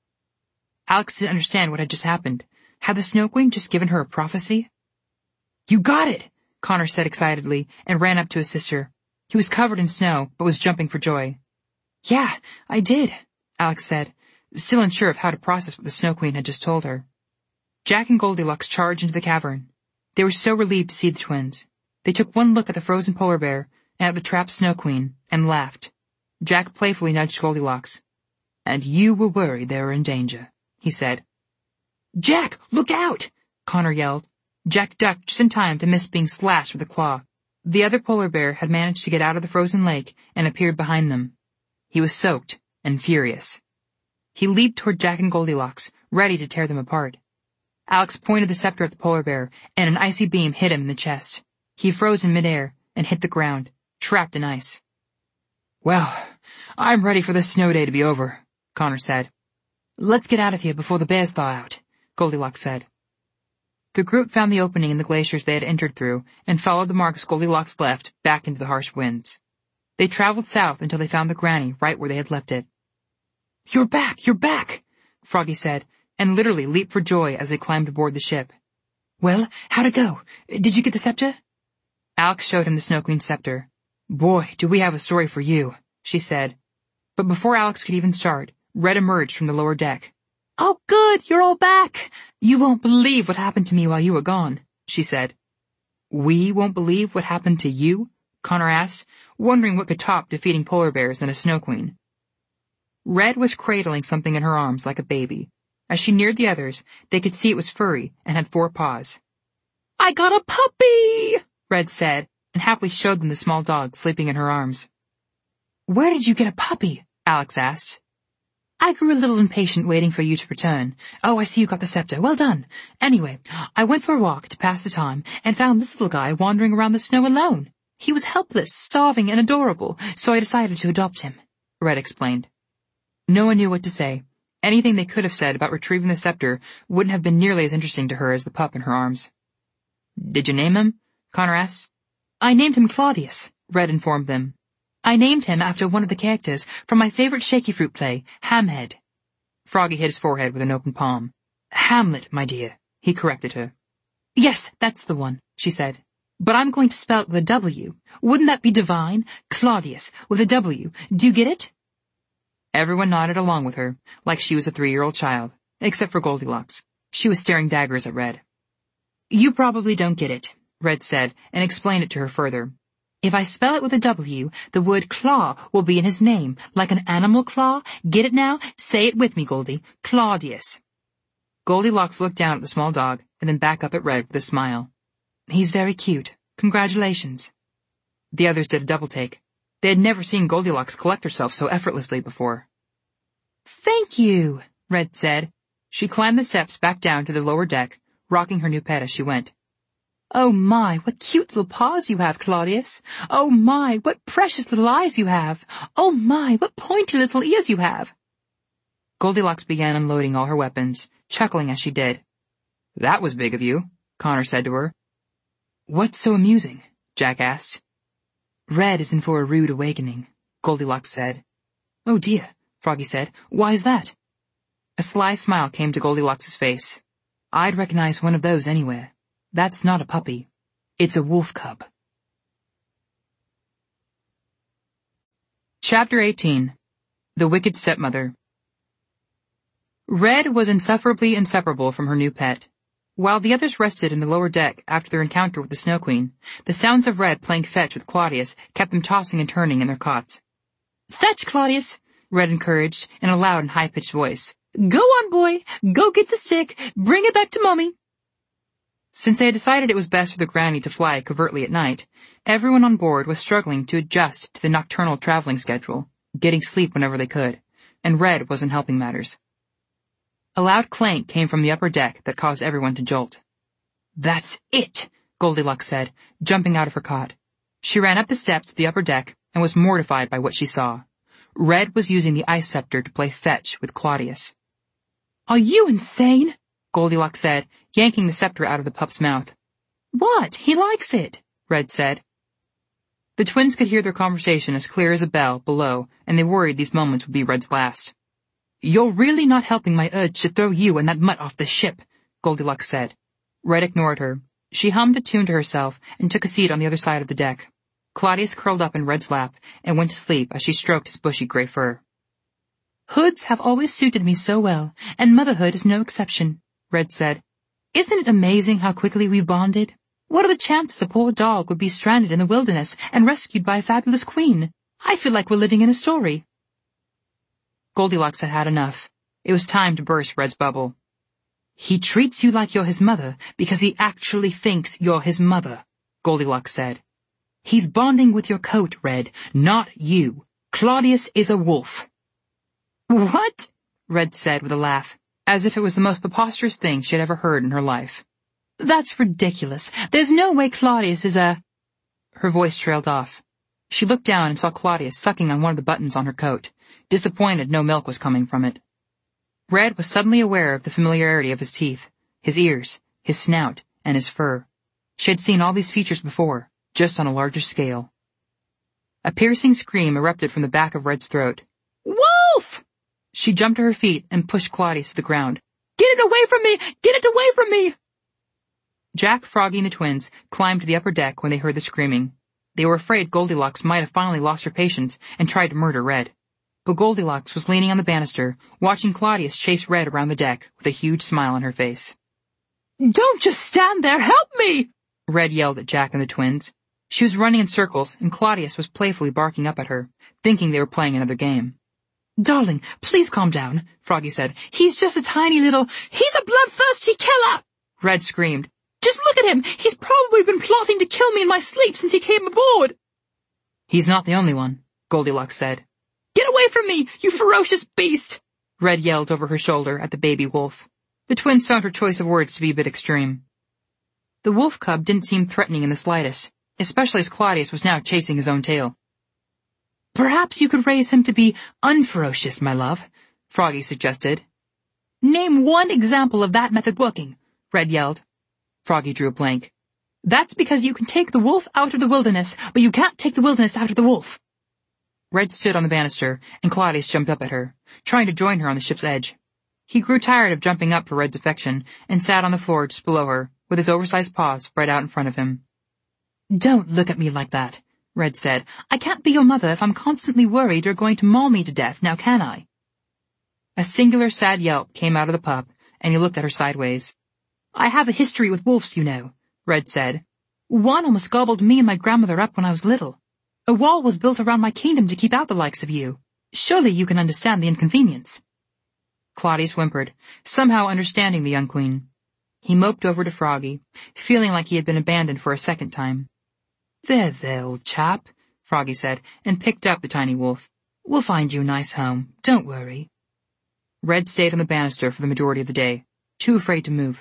Alex didn't understand what had just happened. Had the Snow Queen just given her a prophecy? "You got it!" Connor said excitedly, and ran up to his sister. He was covered in snow, but was jumping for joy. "Yeah, I did," Alex said, still unsure of how to process what the Snow Queen had just told her. Jack and Goldilocks charged into the cavern. They were so relieved to see the twins. They took one look at the frozen polar bear and at the trapped Snow Queen, and laughed. Jack playfully nudged Goldilocks. "And you will worry they are in danger," he said. "Jack, look out!" Connor yelled. Jack ducked just in time to miss being slashed with a claw. The other polar bear had managed to get out of the frozen lake and appeared behind them. He was soaked and furious. He leaped toward Jack and Goldilocks, ready to tear them apart. Alex pointed the scepter at the polar bear, and an icy beam hit him in the chest. He froze in midair and hit the ground, trapped in ice. "Well, I'm ready for this snow day to be over," Connor said. "Let's get out of here before the bears thaw out," Goldilocks said. The group found the opening in the glaciers they had entered through and followed the marks Goldilocks left back into the harsh winds. They traveled south until they found the granny right where they had left it. "You're back! You're back!" Froggy said, and literally leaped for joy as they climbed aboard the ship. "Well, how'd it go? Did you get the scepter?" Alex showed him the Snow Queen's scepter. "Boy, do we have a story for you," she said. But before Alex could even start, Red emerged from the lower deck. "Oh, good, you're all back. You won't believe what happened to me while you were gone," she said. "We won't believe what happened to you?" Connor asked, wondering what could top defeating polar bears and a Snow Queen. Red was cradling something in her arms like a baby. As she neared the others, they could see it was furry and had four paws. "I got a puppy!" Red said, and happily showed them the small dog sleeping in her arms. "Where did you get a puppy?" Alex asked. "I grew a little impatient waiting for you to return. Oh, I see you got the scepter. Well done. Anyway, I went for a walk to pass the time and found this little guy wandering around the snow alone. He was helpless, starving, and adorable, so I decided to adopt him," Red explained. No one knew what to say. Anything they could have said about retrieving the scepter wouldn't have been nearly as interesting to her as the pup in her arms. "Did you name him?" Connor asked. "I named him Claudius," Red informed them. "I named him after one of the characters from my favorite Shaky Fruit play, Hamhead." Froggy hit his forehead with an open palm. "Hamlet, my dear," he corrected her. "Yes, that's the one," she said. "But I'm going to spell it with a W. Wouldn't that be divine? Claudius, with a W. Do you get it?" Everyone nodded along with her, like she was a three-year-old child, except for Goldilocks. She was staring daggers at Red. "You probably don't get it," Red said, and explained it to her further. "If I spell it with a W, the word claw will be in his name, like an animal claw. Get it now? Say it with me, Goldie. Claudius." Goldilocks looked down at the small dog, and then back up at Red with a smile. "He's very cute. Congratulations." The others did a double take. They had never seen Goldilocks collect herself so effortlessly before. "Thank you," Red said. She climbed the steps back down to the lower deck, rocking her new pet as she went. "Oh my, what cute little paws you have, Claudius. Oh my, what precious little eyes you have. Oh my, what pointy little ears you have." Goldilocks began unloading all her weapons, chuckling as she did. "That was big of you," Connor said to her. "What's so amusing?" Jack asked. "Red is in for a rude awakening," Goldilocks said. "Oh dear," Froggy said. "Why is that?" A sly smile came to Goldilocks' face. "I'd recognize one of those anywhere. That's not a puppy. It's a wolf cub." Chapter eighteen. The Wicked Stepmother. Red was insufferably inseparable from her new pet. While the others rested in the lower deck after their encounter with the Snow Queen, the sounds of Red playing fetch with Claudius kept them tossing and turning in their cots. "Fetch, Claudius," Red encouraged in a loud and high-pitched voice. "Go on, boy. Go get the stick. Bring it back to Mummy." Since they had decided it was best for the granny to fly covertly at night, everyone on board was struggling to adjust to the nocturnal traveling schedule, getting sleep whenever they could, and Red wasn't helping matters. A loud clank came from the upper deck that caused everyone to jolt. "That's it," Goldilocks said, jumping out of her cot. She ran up the steps to the upper deck and was mortified by what she saw. Red was using the ice scepter to play fetch with Claudius. "Are you insane?" Goldilocks said, yanking the scepter out of the pup's mouth. "What? He likes it," Red said. The twins could hear their conversation as clear as a bell below, and they worried these moments would be Red's last. "You're really not helping my urge to throw you and that mutt off the ship," Goldilocks said. Red ignored her. She hummed a tune to herself and took a seat on the other side of the deck. Claudius curled up in Red's lap and went to sleep as she stroked his bushy gray fur. "Hoods have always suited me so well, and motherhood is no exception," Red said. "Isn't it amazing how quickly we've bonded? What are the chances a poor dog would be stranded in the wilderness and rescued by a fabulous queen? I feel like we're living in a story." Goldilocks had had enough. It was time to burst Red's bubble. "He treats you like you're his mother because he actually thinks you're his mother," Goldilocks said. "He's bonding with your coat, Red, not you. Claudius is a wolf." "What?" Red said with a laugh, as if it was the most preposterous thing she had ever heard in her life. "That's ridiculous. There's no way Claudius is a—" Her voice trailed off. She looked down and saw Claudius sucking on one of the buttons on her coat, disappointed no milk was coming from it. Red was suddenly aware of the familiarity of his teeth, his ears, his snout, and his fur. She had seen all these features before, just on a larger scale. A piercing scream erupted from the back of Red's throat. "Wolf!" She jumped to her feet and pushed Claudius to the ground. "Get it away from me! Get it away from me!" Jack, Froggy, and the twins climbed to the upper deck when they heard the screaming. They were afraid Goldilocks might have finally lost her patience and tried to murder Red. But Goldilocks was leaning on the banister, watching Claudius chase Red around the deck with a huge smile on her face. "Don't just stand there! Help me!" Red yelled at Jack and the twins. She was running in circles, and Claudius was playfully barking up at her, thinking they were playing another game. "Darling, please calm down," Froggy said. "He's just a tiny little—" "He's a bloodthirsty killer!" Red screamed. "Just look at him! He's probably been plotting to kill me in my sleep since he came aboard!" "He's not the only one," Goldilocks said. "Get away from me, you ferocious beast!" Red yelled over her shoulder at the baby wolf. The twins found her choice of words to be a bit extreme. The wolf cub didn't seem threatening in the slightest, especially as Claudius was now chasing his own tail. "Perhaps you could raise him to be unferocious, my love," Froggy suggested. "Name one example of that method working," Red yelled. Froggy drew a blank. "That's because you can take the wolf out of the wilderness, but you can't take the wilderness out of the wolf." Red stood on the banister, and Claudius jumped up at her, trying to join her on the ship's edge. He grew tired of jumping up for Red's affection, and sat on the floor just below her, with his oversized paws spread out in front of him. "Don't look at me like that," Red said. "I can't be your mother if I'm constantly worried you're going to maul me to death, now can I?" A singular sad yelp came out of the pup, and he looked at her sideways. "I have a history with wolves, you know," Red said. "One almost gobbled me and my grandmother up when I was little. A wall was built around my kingdom to keep out the likes of you. Surely you can understand the inconvenience." Claudius whimpered, somehow understanding the young queen. He moped over to Froggy, feeling like he had been abandoned for a second time. "There, there, old chap," Froggy said, and picked up the tiny wolf. "We'll find you a nice home. Don't worry." Red stayed on the banister for the majority of the day, too afraid to move.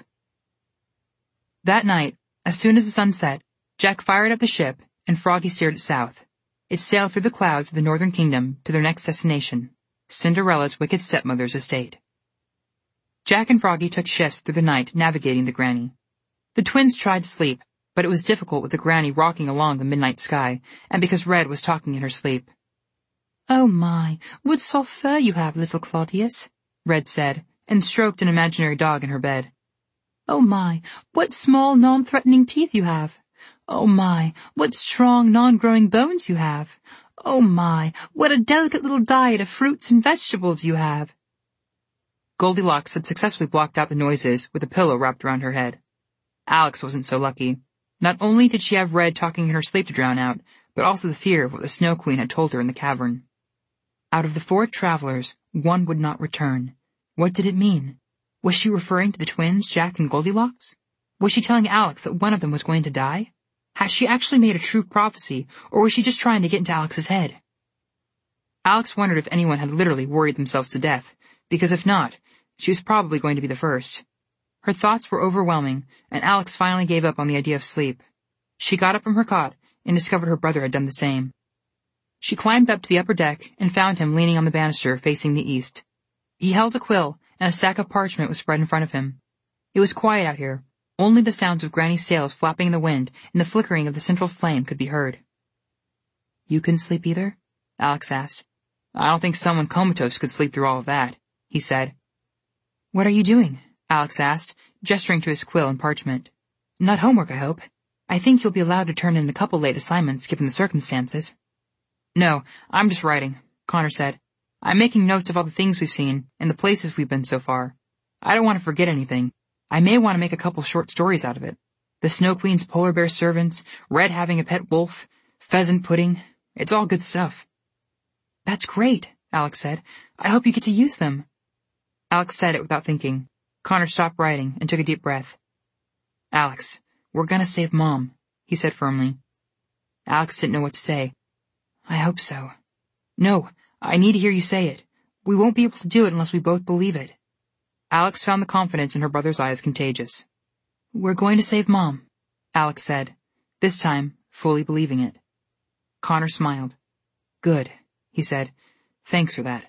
That night, as soon as the sun set, Jack fired up the ship, and Froggy steered it south. It sailed through the clouds of the northern kingdom to their next destination, Cinderella's wicked stepmother's estate. Jack and Froggy took shifts through the night navigating the Granny. The twins tried to sleep, but it was difficult with the Granny rocking along the midnight sky, and because Red was talking in her sleep. "Oh my, what soft fur you have, little Claudius," Red said, and stroked an imaginary dog in her bed. "Oh my, what small, non-threatening teeth you have. Oh my, what strong, non-growing bones you have. Oh my, what a delicate little diet of fruits and vegetables you have." Goldilocks had successfully blocked out the noises with a pillow wrapped around her head. Alex wasn't so lucky. Not only did she have Red talking in her sleep to drown out, but also the fear of what the Snow Queen had told her in the cavern. Out of the four travelers, one would not return. What did it mean? Was she referring to the twins, Jack and Goldilocks? Was she telling Alex that one of them was going to die? Had she actually made a true prophecy, or was she just trying to get into Alex's head? Alex wondered if anyone had literally worried themselves to death, because if not, She was probably going to be the first. Her thoughts were overwhelming, and Alex finally gave up on the idea of sleep. She got up from her cot and discovered her brother had done the same. She climbed up to the upper deck and found him leaning on the banister facing the east. He held a quill, and a stack of parchment was spread in front of him. It was quiet out here. Only the sounds of Granny's sails flapping in the wind and the flickering of the central flame could be heard. "You couldn't sleep either?" Alex asked. "I don't think someone comatose could sleep through all of that," he said. "What are you doing?" Alex asked, gesturing to his quill and parchment. "Not homework, I hope. I think you'll be allowed to turn in a couple late assignments given the circumstances." "No, I'm just writing," Connor said. "I'm making notes of all the things we've seen and the places we've been so far. I don't want to forget anything. I may want to make a couple short stories out of it. The Snow Queen's polar bear servants, Red having a pet wolf, pheasant pudding. It's all good stuff." "That's great," Alex said. "I hope you get to use them." Alex said it without thinking. Connor stopped writing and took a deep breath. "Alex, we're gonna save Mom," he said firmly. Alex didn't know what to say. "I hope so." "No, I need to hear you say it. We won't be able to do it unless we both believe it." Alex found the confidence in her brother's eyes contagious. "We're going to save Mom," Alex said, this time fully believing it. Connor smiled. "Good," he said. "Thanks for that."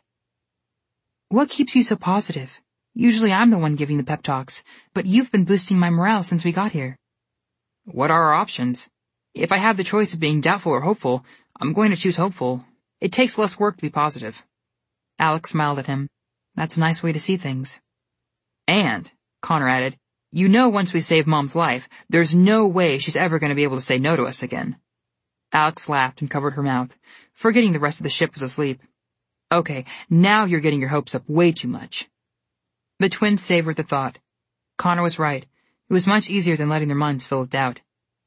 "What keeps you so positive? Usually I'm the one giving the pep talks, but you've been boosting my morale since we got here." "What are our options? If I have the choice of being doubtful or hopeful, I'm going to choose hopeful. It takes less work to be positive." Alex smiled at him. "That's a nice way to see things." "And," Connor added, "you know once we save Mom's life, there's no way she's ever going to be able to say no to us again." Alex laughed and covered her mouth, forgetting the rest of the ship was asleep. "Okay, now you're getting your hopes up way too much." The twins savored the thought. Connor was right. It was much easier than letting their minds fill with doubt.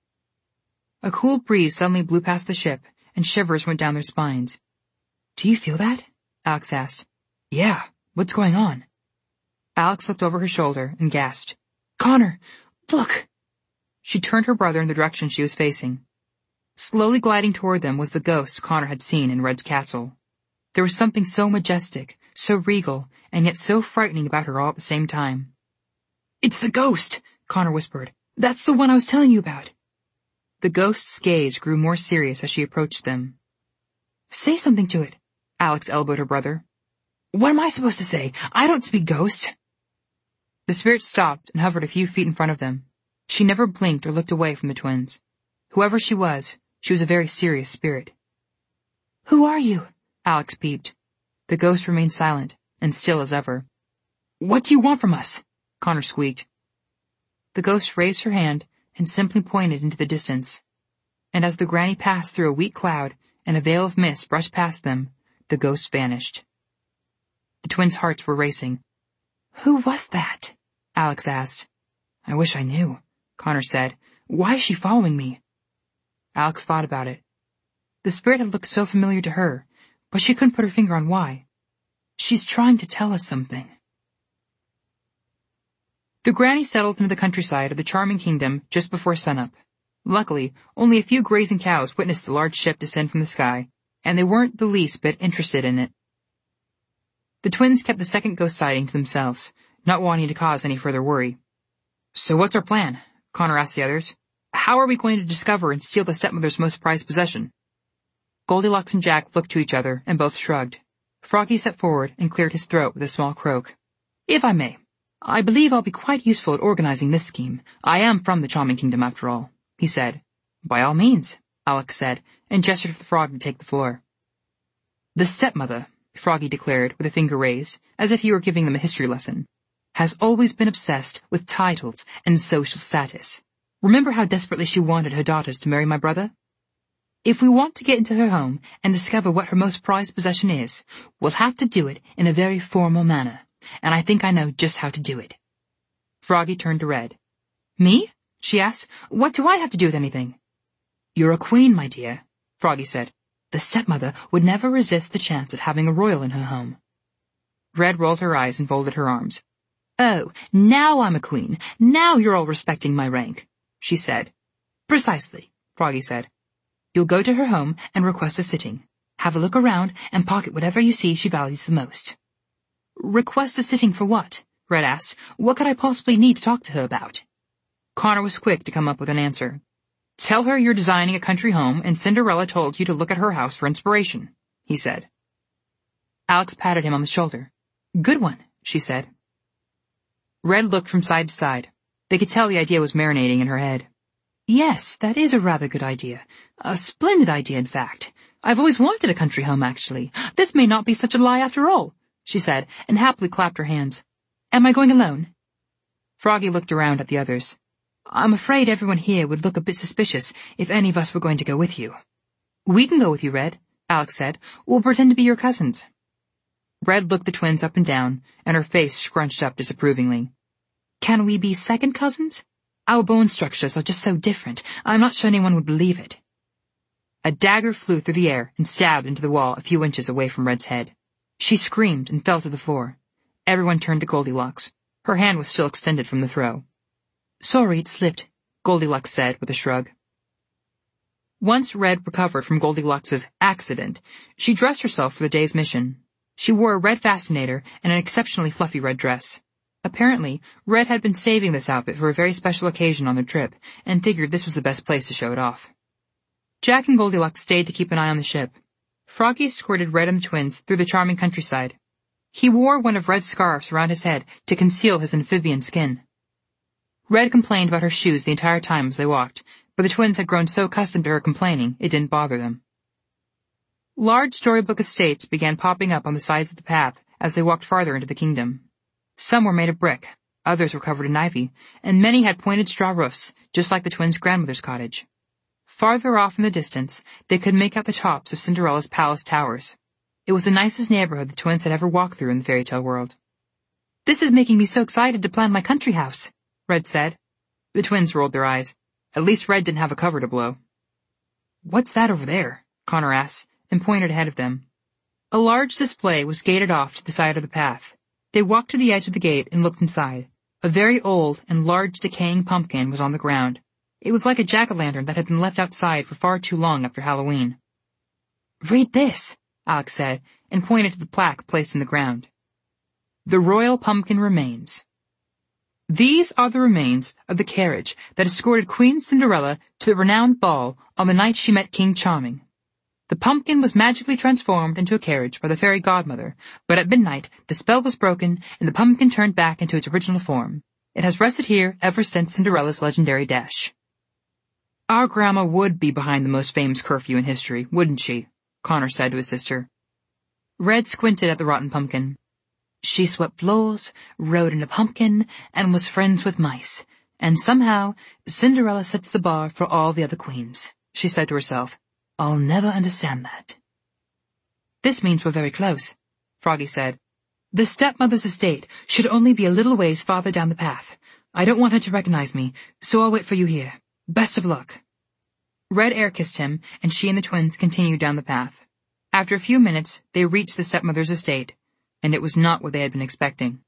A cool breeze suddenly blew past the ship, and shivers went down their spines. "Do you feel that?" Alex asked. "Yeah, what's going on?" Alex looked over her shoulder and gasped. "Connor, look!" She turned her brother in the direction she was facing. Slowly gliding toward them was the ghost Connor had seen in Red's castle. There was something so majestic, so regal, and yet so frightening about her all at the same time. "It's the ghost," Connor whispered. "That's the one I was telling you about." The ghost's gaze grew more serious as she approached them. "Say something to it," Alex elbowed her brother. "What am I supposed to say? I don't speak ghost." The spirit stopped and hovered a few feet in front of them. She never blinked or looked away from the twins. Whoever she was, she was a very serious spirit. "Who are you?" Alex peeped. The ghost remained silent, and still as ever. "What do you want from us?" Connor squeaked. The ghost raised her hand and simply pointed into the distance. And as the granny passed through a weak cloud and a veil of mist brushed past them, the ghost vanished. The twins' hearts were racing. "Who was that?" Alex asked. "I wish I knew," Connor said. "Why is she following me?" Alex thought about it. The spirit had looked so familiar to her, but she couldn't put her finger on why. "She's trying to tell us something." The granny settled into the countryside of the charming kingdom just before sunup. Luckily, only a few grazing cows witnessed the large ship descend from the sky, and they weren't the least bit interested in it. The twins kept the second ghost sighting to themselves, not wanting to cause any further worry. "So what's our plan?" Connor asked the others. "How are we going to discover and steal the stepmother's most prized possession?" Goldilocks and Jack looked to each other and both shrugged. Froggy stepped forward and cleared his throat with a small croak. "If I may, I believe I'll be quite useful at organizing this scheme. I am from the Charming Kingdom after all," he said. "By all means," Alex said, and gestured for the frog to take the floor. "The stepmother," Froggy declared with a finger raised, as if he were giving them a history lesson, "has always been obsessed with titles and social status. Remember how desperately she wanted her daughters to marry my brother? If we want to get into her home and discover what her most prized possession is, we'll have to do it in a very formal manner, and I think I know just how to do it." Froggy turned to Red. "Me?" she asked. "What do I have to do with anything?" "You're a queen, my dear," Froggy said. "The stepmother would never resist the chance of having a royal in her home." Red rolled her eyes and folded her arms. "Oh, now I'm a queen. Now you're all respecting my rank," she said. "Precisely," Froggy said. "You'll go to her home and request a sitting. Have a look around and pocket whatever you see she values the most." "Request a sitting for what?" Red asked. What could I possibly need to talk to her about? Connor was quick to come up with an answer. Tell her you're designing a country home and Cinderella told you to look at her house for inspiration, he said. Alex patted him on the shoulder. Good one, she said. Red looked from side to side. They could tell the idea was marinating in her head. Yes, that is a rather good idea. A splendid idea, in fact. I've always wanted a country home, actually. This may not be such a lie after all, she said, and happily clapped her hands. Am I going alone? Froggy looked around at the others. I'm afraid everyone here would look a bit suspicious if any of us were going to go with you. We can go with you, Red, Alex said. We'll pretend to be your cousins. Red looked the twins up and down, and her face scrunched up disapprovingly. Can we be second cousins? Our bone structures are just so different, I'm not sure anyone would believe it. A dagger flew through the air and stabbed into the wall a few inches away from Red's head. She screamed and fell to the floor. Everyone turned to Goldilocks. Her hand was still extended from the throw. Sorry, it slipped, Goldilocks said with a shrug. Once Red recovered from Goldilocks's accident, she dressed herself for the day's mission. She wore a red fascinator and an exceptionally fluffy red dress. Apparently, Red had been saving this outfit for a very special occasion on their trip, and figured this was the best place to show it off. Jack and Goldilocks stayed to keep an eye on the ship. Froggy escorted Red and the twins through the charming countryside. He wore one of Red's scarves around his head to conceal his amphibian skin. Red complained about her shoes the entire time as they walked, but the twins had grown so accustomed to her complaining it didn't bother them. Large storybook estates began popping up on the sides of the path as they walked farther into the kingdom. Some were made of brick, others were covered in ivy, and many had pointed straw roofs, just like the twins' grandmother's cottage. Farther off in the distance, they could make out the tops of Cinderella's palace towers. It was the nicest neighborhood the twins had ever walked through in the fairy tale world. This is making me so excited to plan my country house, Red said. The twins rolled their eyes. At least Red didn't have a cover to blow. What's that over there? Connor asked, and pointed ahead of them. A large display was gated off to the side of the path. They walked to the edge of the gate and looked inside. A very old and large decaying pumpkin was on the ground. It was like a jack-o'-lantern that had been left outside for far too long after Halloween. Read this, Alex said, and pointed to the plaque placed in the ground. The Royal Pumpkin Remains. These are the remains of the carriage that escorted Queen Cinderella to the renowned ball on the night she met King Charming. The pumpkin was magically transformed into a carriage by the fairy godmother, but at midnight the spell was broken and the pumpkin turned back into its original form. It has rested here ever since Cinderella's legendary dash. Our grandma would be behind the most famous curfew in history, wouldn't she? Connor said to his sister. Red squinted at the rotten pumpkin. She swept floors, rode in a pumpkin, and was friends with mice. And somehow, Cinderella sets the bar for all the other queens, she said to herself. I'll never understand that. This means we're very close, Froggy said. The stepmother's estate should only be a little ways farther down the path. I don't want her to recognize me, so I'll wait for you here. Best of luck. Red air-kissed him, and she and the twins continued down the path. After a few minutes, they reached the stepmother's estate, and it was not what they had been expecting.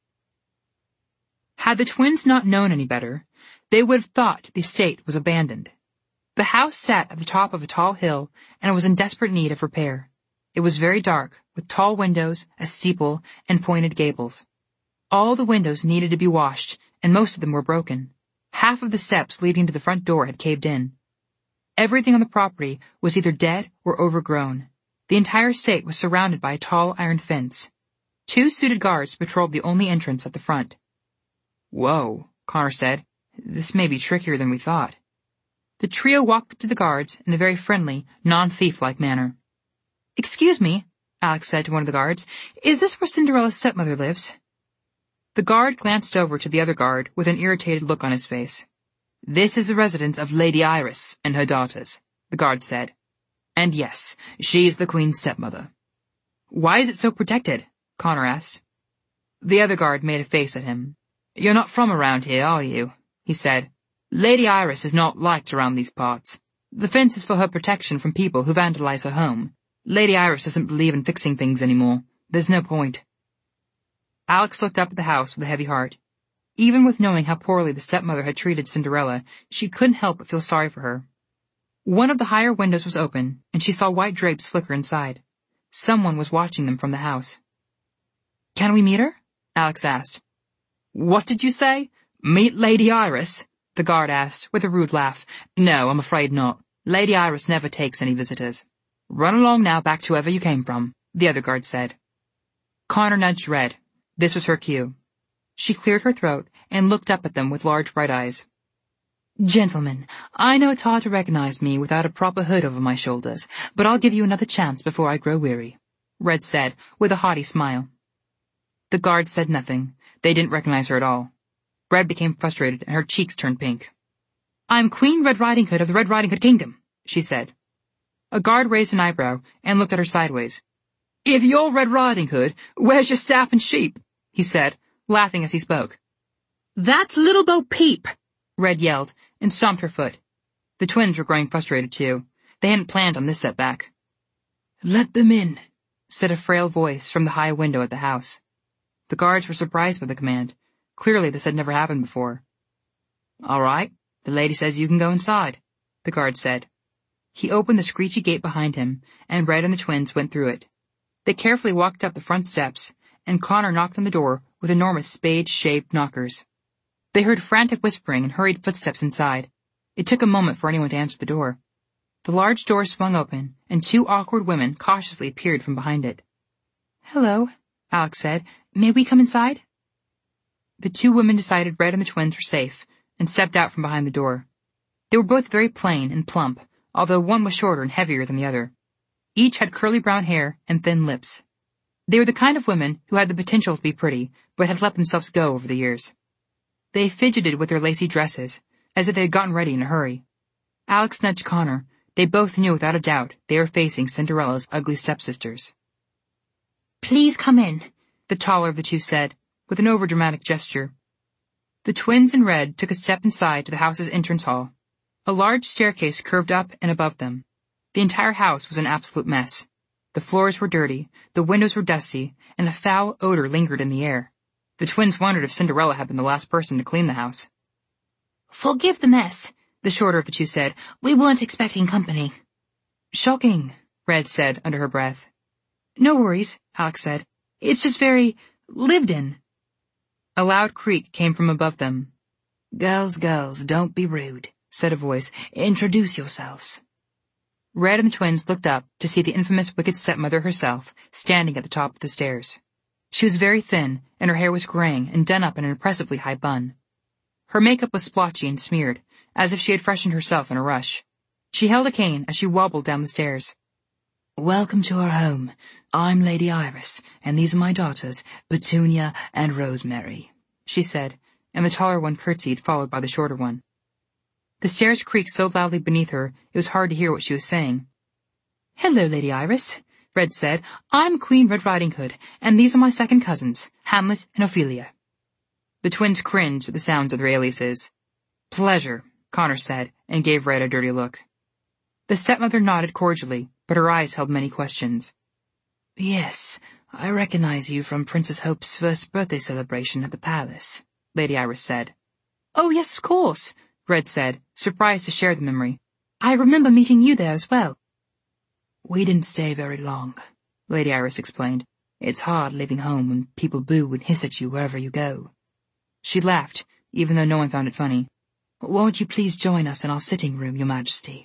Had the twins not known any better, they would have thought the estate was abandoned. The house sat at the top of a tall hill and was in desperate need of repair. It was very dark, with tall windows, a steeple, and pointed gables. All the windows needed to be washed, and most of them were broken. Half of the steps leading to the front door had caved in. Everything on the property was either dead or overgrown. The entire estate was surrounded by a tall iron fence. Two suited guards patrolled the only entrance at the front. Whoa, Connor said. This may be trickier than we thought. The trio walked up to the guards in a very friendly, non-thief-like manner. Excuse me, Alex said to one of the guards. Is this where Cinderella's stepmother lives? The guard glanced over to the other guard with an irritated look on his face. This is the residence of Lady Iris and her daughters, the guard said. And yes, she's the Queen's stepmother. Why is it so protected? Connor asked. The other guard made a face at him. You're not from around here, are you? He said. Lady Iris is not liked around these parts. The fence is for her protection from people who vandalize her home. Lady Iris doesn't believe in fixing things anymore. There's no point. Alex looked up at the house with a heavy heart. Even with knowing how poorly the stepmother had treated Cinderella, she couldn't help but feel sorry for her. One of the higher windows was open, and she saw white drapes flicker inside. Someone was watching them from the house. Can we meet her? Alex asked. What did you say? Meet Lady Iris? The guard asked, with a rude laugh. No, I'm afraid not. Lady Iris never takes any visitors. Run along now back to wherever you came from, the other guard said. Connor nudged Red. This was her cue. She cleared her throat and looked up at them with large bright eyes. Gentlemen, I know it's hard to recognize me without a proper hood over my shoulders, but I'll give you another chance before I grow weary, Red said, with a haughty smile. The guards said nothing. They didn't recognize her at all. Red became frustrated and her cheeks turned pink. I'm Queen Red Riding Hood of the Red Riding Hood Kingdom, she said. A guard raised an eyebrow and looked at her sideways. If you're Red Riding Hood, where's your staff and sheep? He said, laughing as he spoke. That's Little Bo Peep, Red yelled and stomped her foot. The twins were growing frustrated too. They hadn't planned on this setback. Let them in, said a frail voice from the high window at the house. The guards were surprised by the command. Clearly this had never happened before. All right, the lady says you can go inside, the guard said. He opened the screechy gate behind him, and Red and the twins went through it. They carefully walked up the front steps, and Connor knocked on the door with enormous spade-shaped knockers. They heard frantic whispering and hurried footsteps inside. It took a moment for anyone to answer the door. The large door swung open, and two awkward women cautiously peered from behind it. Hello, Alex said. May we come inside? The two women decided Red and the twins were safe, and stepped out from behind the door. They were both very plain and plump, although one was shorter and heavier than the other. Each had curly brown hair and thin lips. They were the kind of women who had the potential to be pretty, but had let themselves go over the years. They fidgeted with their lacy dresses, as if they had gotten ready in a hurry. Alex nudged Connor. They both knew without a doubt they were facing Cinderella's ugly stepsisters. Please come in, the taller of the two said, with an overdramatic gesture. The twins in red took a step inside to the house's entrance hall. A large staircase curved up and above them. The entire house was an absolute mess. The floors were dirty, the windows were dusty, and a foul odor lingered in the air. The twins wondered if Cinderella had been the last person to clean the house. Forgive the mess, the shorter of the two said. We weren't expecting company. Shocking, Red said under her breath. No worries, Alex said. It's just very lived in. A loud creak came from above them. Girls, girls, don't be rude, said a voice. Introduce yourselves. Red and the twins looked up to see the infamous wicked stepmother herself standing at the top of the stairs. She was very thin, and her hair was graying and done up in an impressively high bun. Her makeup was splotchy and smeared, as if she had freshened herself in a rush. She held a cane as she wobbled down the stairs. Welcome to our home. I'm Lady Iris, and these are my daughters, Petunia and Rosemary, she said, and the taller one curtsied, followed by the shorter one. The stairs creaked so loudly beneath her, it was hard to hear what she was saying. Hello, Lady Iris, Red said. I'm Queen Red Riding Hood, and these are my second cousins, Hamlet and Ophelia. The twins cringed at the sounds of their aliases. Pleasure, Connor said, and gave Red a dirty look. The stepmother nodded cordially, but her eyes held many questions. Yes, I recognize you from Princess Hope's first birthday celebration at the palace, Lady Iris said. Oh, yes, of course, Red said, surprised to share the memory. I remember meeting you there as well. We didn't stay very long, Lady Iris explained. It's hard leaving home when people boo and hiss at you wherever you go. She laughed, even though no one found it funny. Won't you please join us in our sitting room, Your Majesty?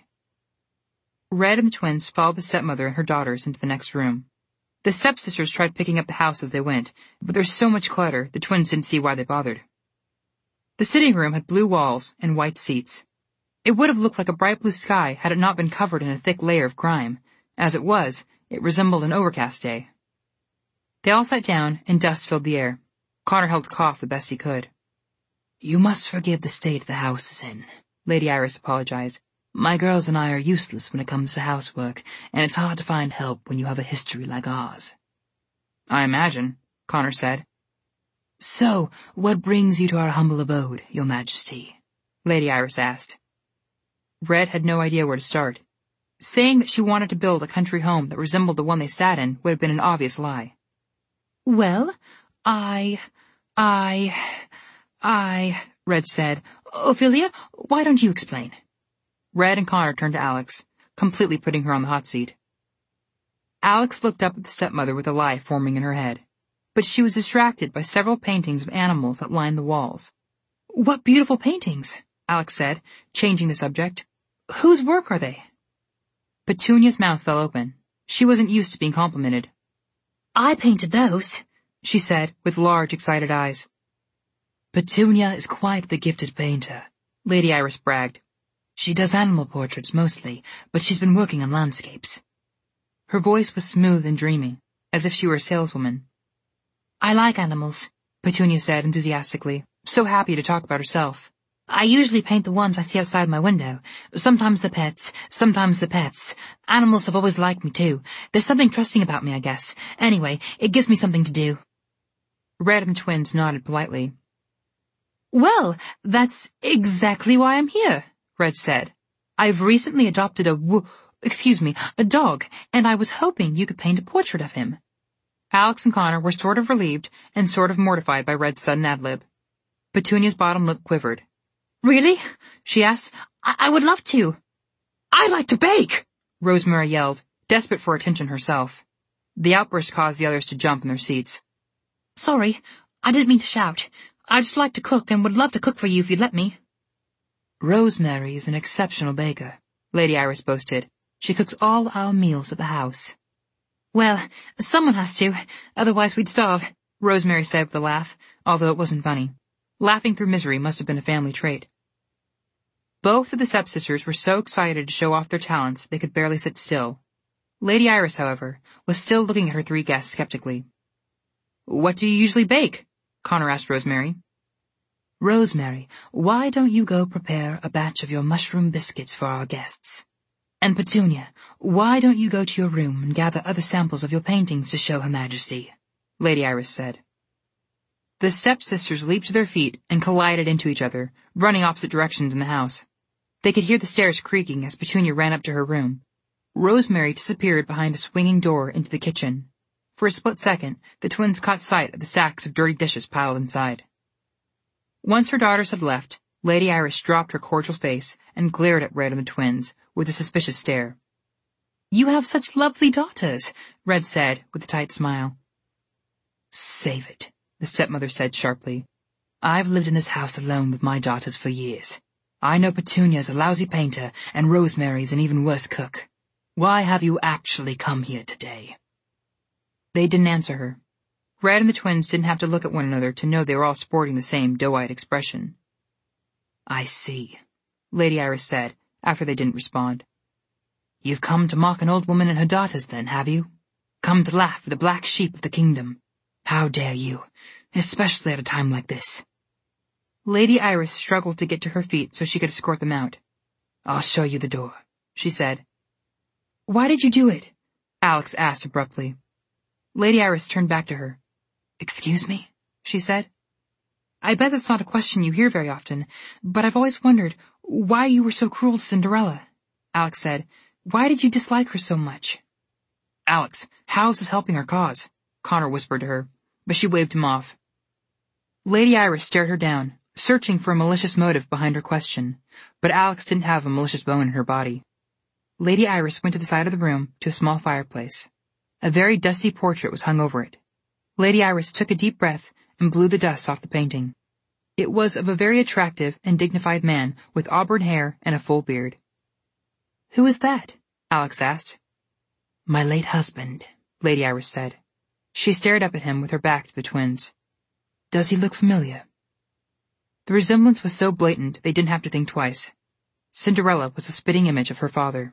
Red and the twins followed the stepmother and her daughters into the next room. The stepsisters tried picking up the house as they went, but there was so much clutter the twins didn't see why they bothered. The sitting room had blue walls and white seats. It would have looked like a bright blue sky had it not been covered in a thick layer of grime. As it was, it resembled an overcast day. They all sat down, and dust filled the air. Connor held a cough the best he could. You must forgive the state the house is in, Lady Iris apologized. My girls and I are useless when it comes to housework, and it's hard to find help when you have a history like ours. I imagine, Connor said. So, what brings you to our humble abode, Your Majesty? Lady Iris asked. Red had no idea where to start. Saying that she wanted to build a country home that resembled the one they sat in would have been an obvious lie. Well, I... I... I... Red said. Ophelia, why don't you explain? Red and Connor turned to Alex, completely putting her on the hot seat. Alex looked up at the stepmother with a lie forming in her head. but she was distracted by several paintings of animals that lined the walls. "What beautiful paintings," Alex said, changing the subject. "Whose work are they?" Petunia's mouth fell open. She wasn't used to being complimented. "I painted those," she said, with large, excited eyes. "Petunia is quite the gifted painter," Lady Iris bragged. "She does animal portraits mostly, but she's been working on landscapes." Her voice was smooth and dreamy, as if she were a saleswoman. "I like animals," Petunia said enthusiastically, so happy to talk about herself. "I usually paint the ones I see outside my window. Sometimes the pets, sometimes the pets. Animals have always liked me, too. There's something trusting about me, I guess. Anyway, it gives me something to do." Red and the twins nodded politely. "Well, that's exactly why I'm here," Red said. "I've recently adopted a w- excuse me, a dog, and I was hoping you could paint a portrait of him." Alex and Connor were sort of relieved and sort of mortified by Red's sudden ad-lib. Petunia's bottom lip quivered. "Really?" she asked. I, I would love to." "I like to bake!" Rosemary yelled, desperate for attention herself. The outburst caused the others to jump in their seats. "Sorry, I didn't mean to shout. I just like to cook and would love to cook for you if you'd let me." "Rosemary is an exceptional baker," Lady Iris boasted. "She cooks all our meals at the house." "Well, someone has to, otherwise we'd starve," Rosemary said with a laugh, although it wasn't funny. Laughing through misery must have been a family trait. Both of the stepsisters were so excited to show off their talents they could barely sit still. Lady Iris, however, was still looking at her three guests skeptically. "What do you usually bake?" Connor asked Rosemary. "Rosemary, why don't you go prepare a batch of your mushroom biscuits for our guests? And Petunia, why don't you go to your room and gather other samples of your paintings to show Her Majesty?" Lady Iris said. The stepsisters leaped to their feet and collided into each other, running opposite directions in the house. They could hear the stairs creaking as Petunia ran up to her room. Rosemary disappeared behind a swinging door into the kitchen. For a split second, the twins caught sight of the stacks of dirty dishes piled inside. Once her daughters had left, Lady Iris dropped her cordial face and glared at Red and the twins with a suspicious stare. "You have such lovely daughters," Red said with a tight smile. "Save it," the stepmother said sharply. "I've lived in this house alone with my daughters for years. I know Petunia's a lousy painter and Rosemary's an even worse cook. Why have you actually come here today?" They didn't answer her. Red and the twins didn't have to look at one another to know they were all sporting the same doe-eyed expression. "I see," Lady Iris said, after they didn't respond. "You've come to mock an old woman and her daughters then, have you? Come to laugh at the black sheep of the kingdom. How dare you, especially at a time like this?" Lady Iris struggled to get to her feet so she could escort them out. "I'll show you the door," she said. "Why did you do it?" Alex asked abruptly. Lady Iris turned back to her. "Excuse me?" she said. "I bet that's not a question you hear very often, but I've always wondered why you were so cruel to Cinderella," Alex said. "Why did you dislike her so much?" "Alex, how is this helping our cause?" Connor whispered to her, but she waved him off. Lady Iris stared her down, searching for a malicious motive behind her question, but Alex didn't have a malicious bone in her body. Lady Iris went to the side of the room to a small fireplace. A very dusty portrait was hung over it. Lady Iris took a deep breath and blew the dust off the painting. It was of a very attractive and dignified man with auburn hair and a full beard. "Who is that?" Alex asked. "My late husband," Lady Iris said. She stared up at him with her back to the twins. "Does he look familiar?" The resemblance was so blatant they didn't have to think twice. Cinderella was a spitting image of her father.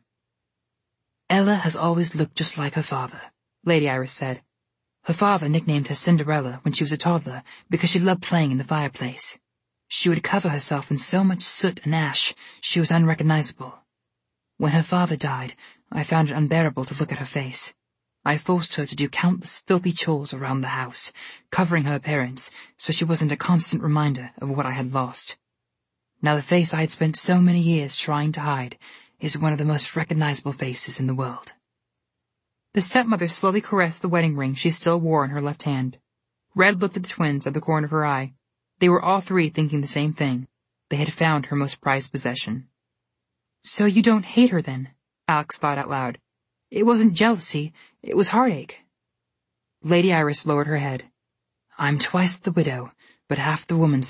"Ella has always looked just like her father," Lady Iris said. "Her father nicknamed her Cinderella when she was a toddler because she loved playing in the fireplace. She would cover herself in so much soot and ash she was unrecognizable. When her father died, I found it unbearable to look at her face. I forced her to do countless filthy chores around the house, covering her appearance so she wasn't a constant reminder of what I had lost. Now the face I had spent so many years trying to hide is one of the most recognizable faces in the world." The stepmother slowly caressed the wedding ring she still wore in her left hand. Red looked at the twins at the corner of her eye. They were all three thinking the same thing. They had found her most prized possession. "So you don't hate her then?" Alex thought out loud. "It wasn't jealousy, it was heartache." Lady Iris lowered her head. I'm twice the widow, but half the woman